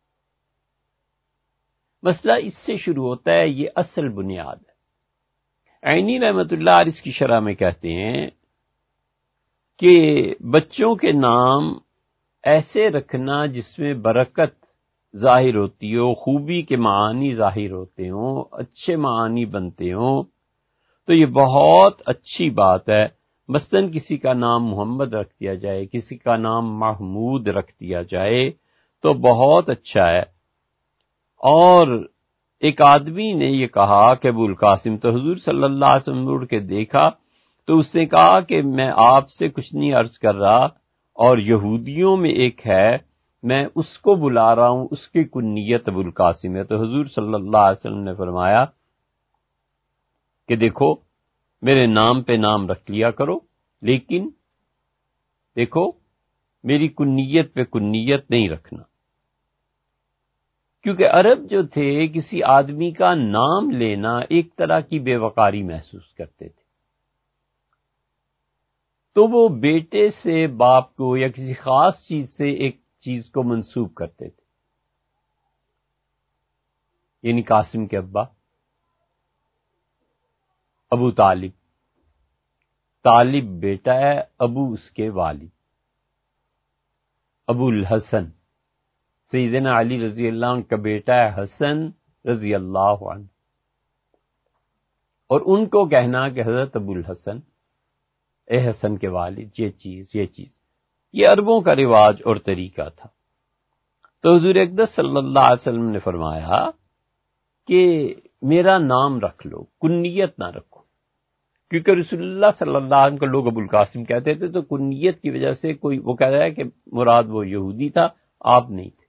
مسئلہ اس سے شروع ہوتا ہے، یہ اصل بنیاد ہے. عینی رحمت اللہ علیہ اس کی شرح میں کہتے ہیں کہ بچوں کے نام ایسے رکھنا جس میں برکت ظاہر ہوتی ہو، خوبی کے معانی ظاہر ہوتے ہوں، اچھے معانی بنتے ہوں، تو یہ بہت اچھی بات ہے. مثلاً کسی کا نام محمد رکھ دیا جائے، کسی کا نام محمود رکھ دیا جائے تو بہت اچھا ہے. اور ایک آدمی نے یہ کہا کہ ابو القاسم، تو حضور صلی اللہ علیہ وسلم اڑ کے دیکھا تو اس نے کہا کہ میں آپ سے کچھ نہیں عرض کر رہا، اور یہودیوں میں ایک ہے میں اس کو بلا رہا ہوں، اس کی کنیت ابو القاسم ہے. تو حضور صلی اللہ علیہ وسلم نے فرمایا کہ دیکھو میرے نام پہ نام رکھ لیا کرو، لیکن دیکھو میری کنیت پہ کنیت نہیں رکھنا. کیونکہ عرب جو تھے کسی آدمی کا نام لینا ایک طرح کی بے وقاری محسوس کرتے تھے، تو وہ بیٹے سے باپ کو یا کسی خاص چیز سے ایک چیز کو منسوب کرتے تھے، یعنی قاسم کے ابا ابو طالب، طالب بیٹا ہے، ابو اس کے والد، ابو الحسن سیدنا علی رضی اللہ عنہ کا بیٹا ہے حسن رضی اللہ عنہ، اور ان کو کہنا کہ حضرت ابو الحسن، اے حسن کے والد، یہ چیز یہ چیز یہ عربوں کا رواج اور طریقہ تھا۔ تو حضور اقدس صلی اللہ علیہ وسلم نے فرمایا کہ میرا نام رکھ لو، کنیت نہ رکھو، کیونکہ رسول اللہ صلی اللہ علیہ وسلم کو لوگ ابو القاسم کہتے تھے، تو کنیت کی وجہ سے کوئی وہ کہتا ہے کہ مراد وہ یہودی تھا، آپ نہیں تھے۔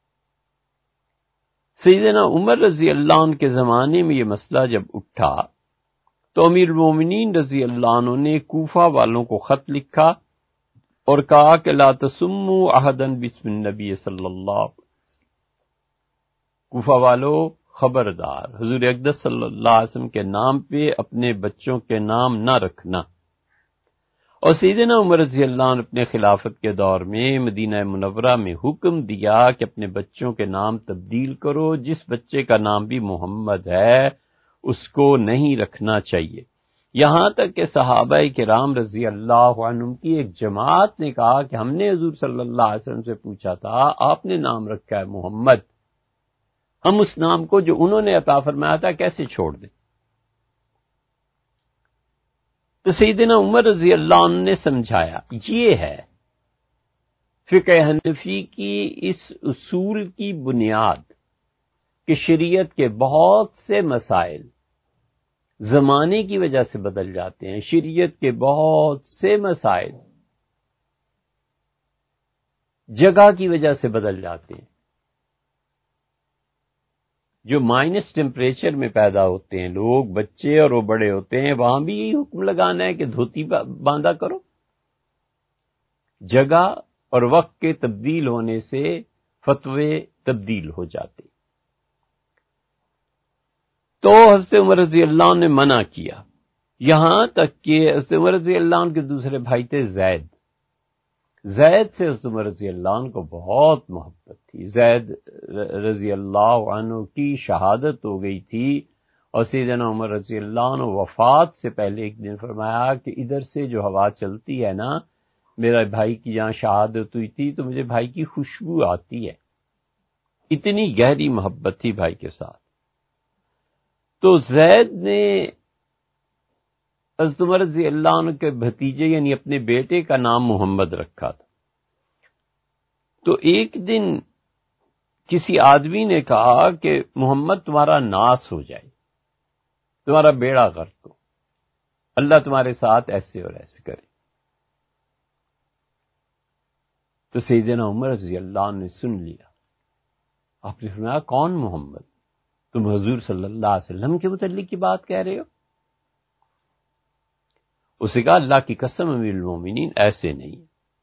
سیدنا عمر رضی اللہ عنہ کے زمانے میں یہ مسئلہ جب اٹھا تو امیر المومنین رضی اللہ عنہ نے کوفہ والوں کو خط لکھا اور کہا کہ لا تسموا احدا باسم النبی صلی اللہ علیہ وسلم، کوفہ والو خبردار، حضور اقدس صلی اللہ علیہ وسلم کے نام پہ اپنے بچوں کے نام نہ رکھنا۔ اور سیدنا عمر رضی اللہ عنہ اپنے خلافت کے دور میں مدینہ منورہ میں حکم دیا کہ اپنے بچوں کے نام تبدیل کرو، جس بچے کا نام بھی محمد ہے اس کو نہیں رکھنا چاہیے۔ یہاں تک کہ صحابہ کرام رضی اللہ عنہم کی ایک جماعت نے کہا کہ ہم نے حضور صلی اللہ علیہ وسلم سے پوچھا تھا، آپ نے نام رکھا ہے محمد، ہم اس نام کو جو انہوں نے عطا فرمایا تھا کیسے چھوڑ دیں؟ تو سیدنا عمر رضی اللہ عنہ نے سمجھایا، یہ ہے فقہ حنفی کی اس اصول کی بنیاد کہ شریعت کے بہت سے مسائل زمانے کی وجہ سے بدل جاتے ہیں، شریعت کے بہت سے مسائل جگہ کی وجہ سے بدل جاتے ہیں۔ جو مائنس ٹیمپریچر میں پیدا ہوتے ہیں لوگ، بچے اور وہ بڑے ہوتے ہیں، وہاں بھی یہی حکم لگانا ہے کہ دھوتی باندھا کرو۔ جگہ اور وقت کے تبدیل ہونے سے فتوے تبدیل ہو جاتے، تو حضرت عمر رضی اللہ عنہ نے منع کیا، یہاں تک کہ حضرت عمر رضی اللہ عنہ کے دوسرے بھائی تھے زید، زید سے حضرت عمر رضی اللہ عنہ کو بہت محبت تھی۔ زید رضی اللہ عنہ کی شہادت ہو گئی تھی، اور سیدنا عمر رضی اللہ عنہ وفات سے پہلے ایک دن فرمایا کہ ادھر سے جو ہوا چلتی ہے نا، میرے بھائی کی جہاں شہادت ہوئی تھی تو مجھے بھائی کی خوشبو آتی ہے، اتنی گہری محبت تھی بھائی کے ساتھ۔ تو زید نے حضرت عمر رضی اللہ عنہ کے بھتیجے یعنی اپنے بیٹے کا نام محمد رکھا تھا۔ تو ایک دن کسی آدمی نے کہا کہ محمد تمہارا ناس ہو جائے، تمہارا بیڑا غرق ہو، اللہ تمہارے ساتھ ایسے اور ایسے کرے۔ تو سیدنا عمر رضی اللہ عنہ نے سن لیا، آپ نے فرمایا کون محمد؟ تم حضور صلی اللہ علیہ وسلم کے متعلق کی بات کہہ رہے ہو؟ اسے کہا اللہ کی قسم امیر المومنین ایسے نہیں،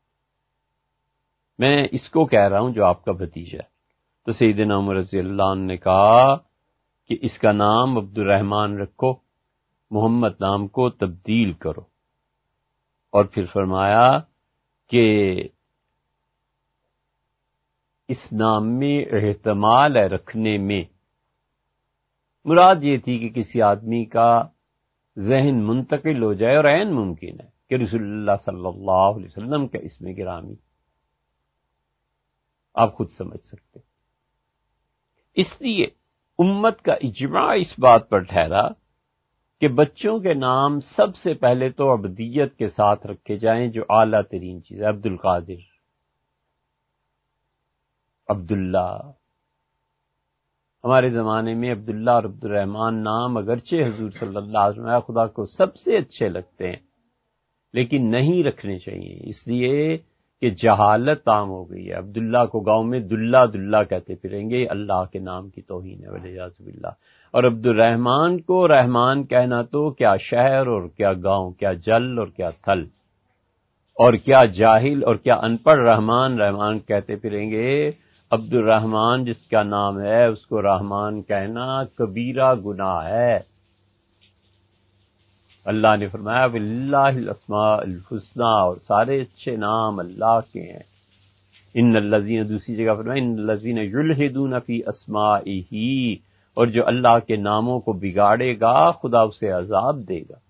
میں اس کو کہہ رہا ہوں جو آپ کا بھتیجا ہے۔ تو سیدنا عمر رضی اللہ عنہ نے کہا کہ اس کا نام عبد الرحمن رکھو، محمد نام کو تبدیل کرو، اور پھر فرمایا کہ اس نام میں احتمال ہے رکھنے میں، مراد یہ تھی کہ کسی آدمی کا ذہن منتقل ہو جائے، اور عین ممکن ہے کہ رسول اللہ صلی اللہ علیہ وسلم کا اسم گرامی، آپ خود سمجھ سکتے۔ اس لیے امت کا اجماع اس بات پر ٹھہرا کہ بچوں کے نام سب سے پہلے تو عبدیت کے ساتھ رکھے جائیں، جو اعلیٰ ترین چیز ہے، عبد القادر، عبداللہ۔ ہمارے زمانے میں عبداللہ اور عبد الرحمن نام اگرچہ حضور صلی اللہ علیہ وسلم خدا کو سب سے اچھے لگتے ہیں، لیکن نہیں رکھنے چاہیے، اس لیے کہ جہالت عام ہو گئی ہے۔ عبداللہ کو گاؤں میں دلہ دلہ کہتے پھریں گے، اللہ کے نام کی توہین ہے والعیاذ باللہ۔ اور عبد الرحمن کو رحمان کہنا تو کیا شہر اور کیا گاؤں، کیا جل اور کیا تھل، اور کیا جاہل اور کیا ان پڑھ رحمان رحمان کہتے پھریں گے۔ عبد الرحمن جس کا نام ہے اس کو رحمان کہنا کبیرہ گناہ ہے۔ اللہ نے فرمایا وَلِلَّهِ الْأَسْمَاءُ الْحُسْنَى، اور سارے اچھے نام اللہ کے ہیں۔ ان الذین، دوسری جگہ فرمایا ان الذین یلحدون فی اسمائہ، اور جو اللہ کے ناموں کو بگاڑے گا خدا اسے عذاب دے گا.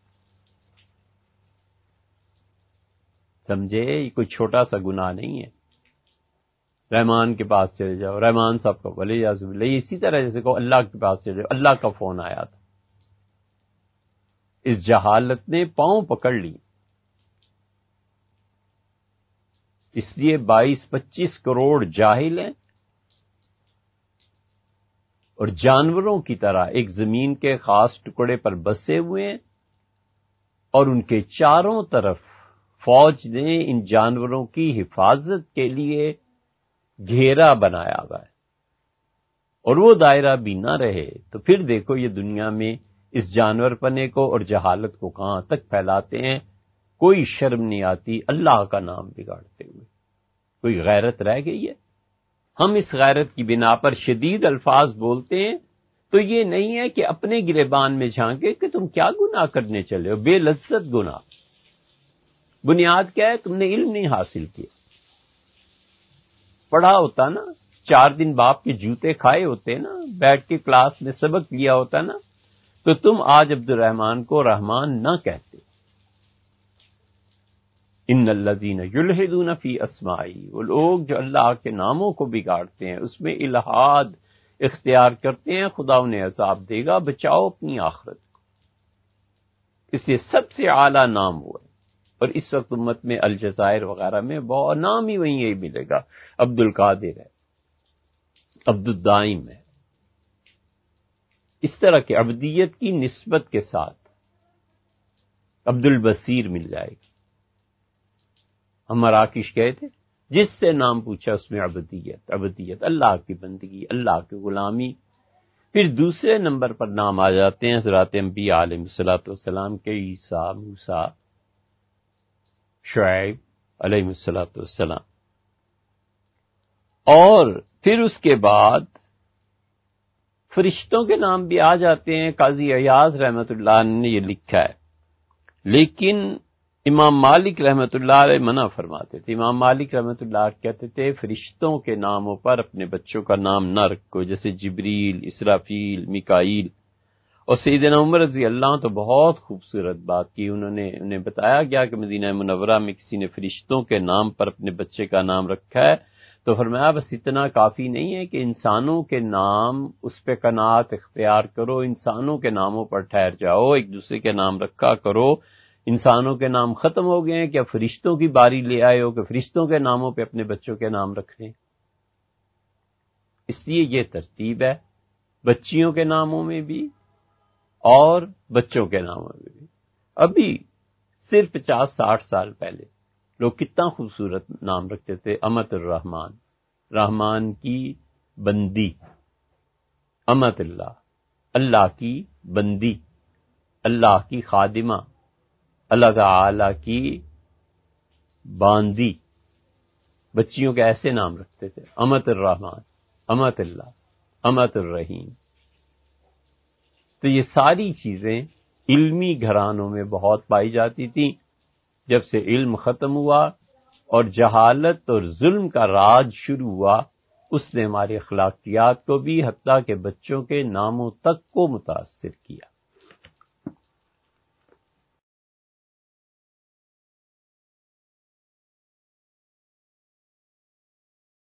سمجھے؟ یہ کوئی چھوٹا سا گناہ نہیں ہے. رحمان کے پاس چلے جاؤ، رحمان صاحب کا ولی اعوذ باللہ. اسی طرح جیسے کو اللہ کے پاس چلے جاؤ، اللہ کا فون آیا تھا. اس جہالت نے پاؤں پکڑ لی. اس لیے بائیس پچیس کروڑ جاہل ہیں اور جانوروں کی طرح ایک زمین کے خاص ٹکڑے پر بسے ہوئے ہیں، اور ان کے چاروں طرف فوج نے ان جانوروں کی حفاظت کے لیے گھیرا بنایا ہوا ہے. اور وہ دائرہ بھی نہ رہے تو پھر دیکھو یہ دنیا میں اس جانور پنے کو اور جہالت کو کہاں تک پھیلاتے ہیں. کوئی شرم نہیں آتی اللہ کا نام بگاڑتے ہوئے. کوئی غیرت رہ گئی ہے؟ ہم اس غیرت کی بنا پر شدید الفاظ بولتے ہیں تو یہ نہیں ہے کہ اپنے گریبان میں جھانکے کہ تم کیا گناہ کرنے چلے ہو، بے لذت گناہ. بنیاد کیا ہے؟ تم نے علم نہیں حاصل کیا. پڑھا ہوتا نا، چار دن باپ کے جوتے کھائے ہوتے نا، بیٹھ کے کلاس میں سبق لیا ہوتا نا، تو تم آج عبد الرحمن کو رحمان نہ کہتے. ان الذین یلحدون فی اسمائی، وہ لوگ جو اللہ کے ناموں کو بگاڑتے ہیں، اس میں الحاد اختیار کرتے ہیں، خدا انہیں عذاب دے گا. بچاؤ اپنی آخرت کو. اس سے سب سے اعلیٰ نام ہوا ہے. اور اس وقت امت میں الجزائر وغیرہ میں بہت نام ہی وہیں یہی ملے گا. عبد القادر ہے، عبد الدائم ہے. اس طرح کے عبدیت کی نسبت کے ساتھ عبد البصیر مل جائے گا. ہم مراکش گئے تھے، جس سے نام پوچھا اس میں عبدیت عبدیت اللہ کی بندگی، اللہ کی غلامی. پھر دوسرے نمبر پر نام آ جاتے ہیں حضرات انبیاء علیہ الصلوۃ والسلام کے، عیسیٰ، موسیٰ، شعیب علیہ الصلوۃ والسلام. اور پھر اس کے بعد فرشتوں کے نام بھی آ جاتے ہیں. قاضی عیاض رحمۃ اللہ نے یہ لکھا ہے، لیکن امام مالک رحمۃ اللہ علیہ منع فرماتے تھے. امام مالک رحمۃ اللہ کہتے تھے فرشتوں کے ناموں پر اپنے بچوں کا نام نہ رکھو، جیسے جبریل، اسرافیل، میکائیل. اور سیدنا عمر رضی اللہ تو بہت خوبصورت بات کی. انہوں نے انہیں بتایا گیا کہ مدینہ منورہ میں کسی نے فرشتوں کے نام پر اپنے بچے کا نام رکھا ہے، تو فرمایا بس اتنا کافی نہیں ہے کہ انسانوں کے نام اس پہ قناعت اختیار کرو، انسانوں کے ناموں پر ٹھہر جاؤ، ایک دوسرے کے نام رکھا کرو. انسانوں کے نام ختم ہو گئے ہیں، کیا فرشتوں کی باری لے آئے ہو کہ فرشتوں کے ناموں پہ اپنے بچوں کے نام رکھ لیں؟ اس لیے یہ ترتیب ہے بچیوں کے ناموں میں بھی اور بچوں کے ناموں میں بھی. ابھی صرف پچاس ساٹھ سال پہلے لوگ کتنا خوبصورت نام رکھتے تھے. امت الرحمان، رحمان کی بندی. امت اللہ، اللہ کی بندی، اللہ کی خادمہ، اللہ تعالی کی باندی. بچیوں کے ایسے نام رکھتے تھے، امت الرحمان، امت اللہ، امت الرحیم. تو یہ ساری چیزیں علمی گھرانوں میں بہت پائی جاتی تھیں. جب سے علم ختم ہوا اور جہالت اور ظلم کا راج شروع ہوا، اس نے ہمارے اخلاقیات کو بھی حتیٰ کہ بچوں کے ناموں تک کو متاثر کیا.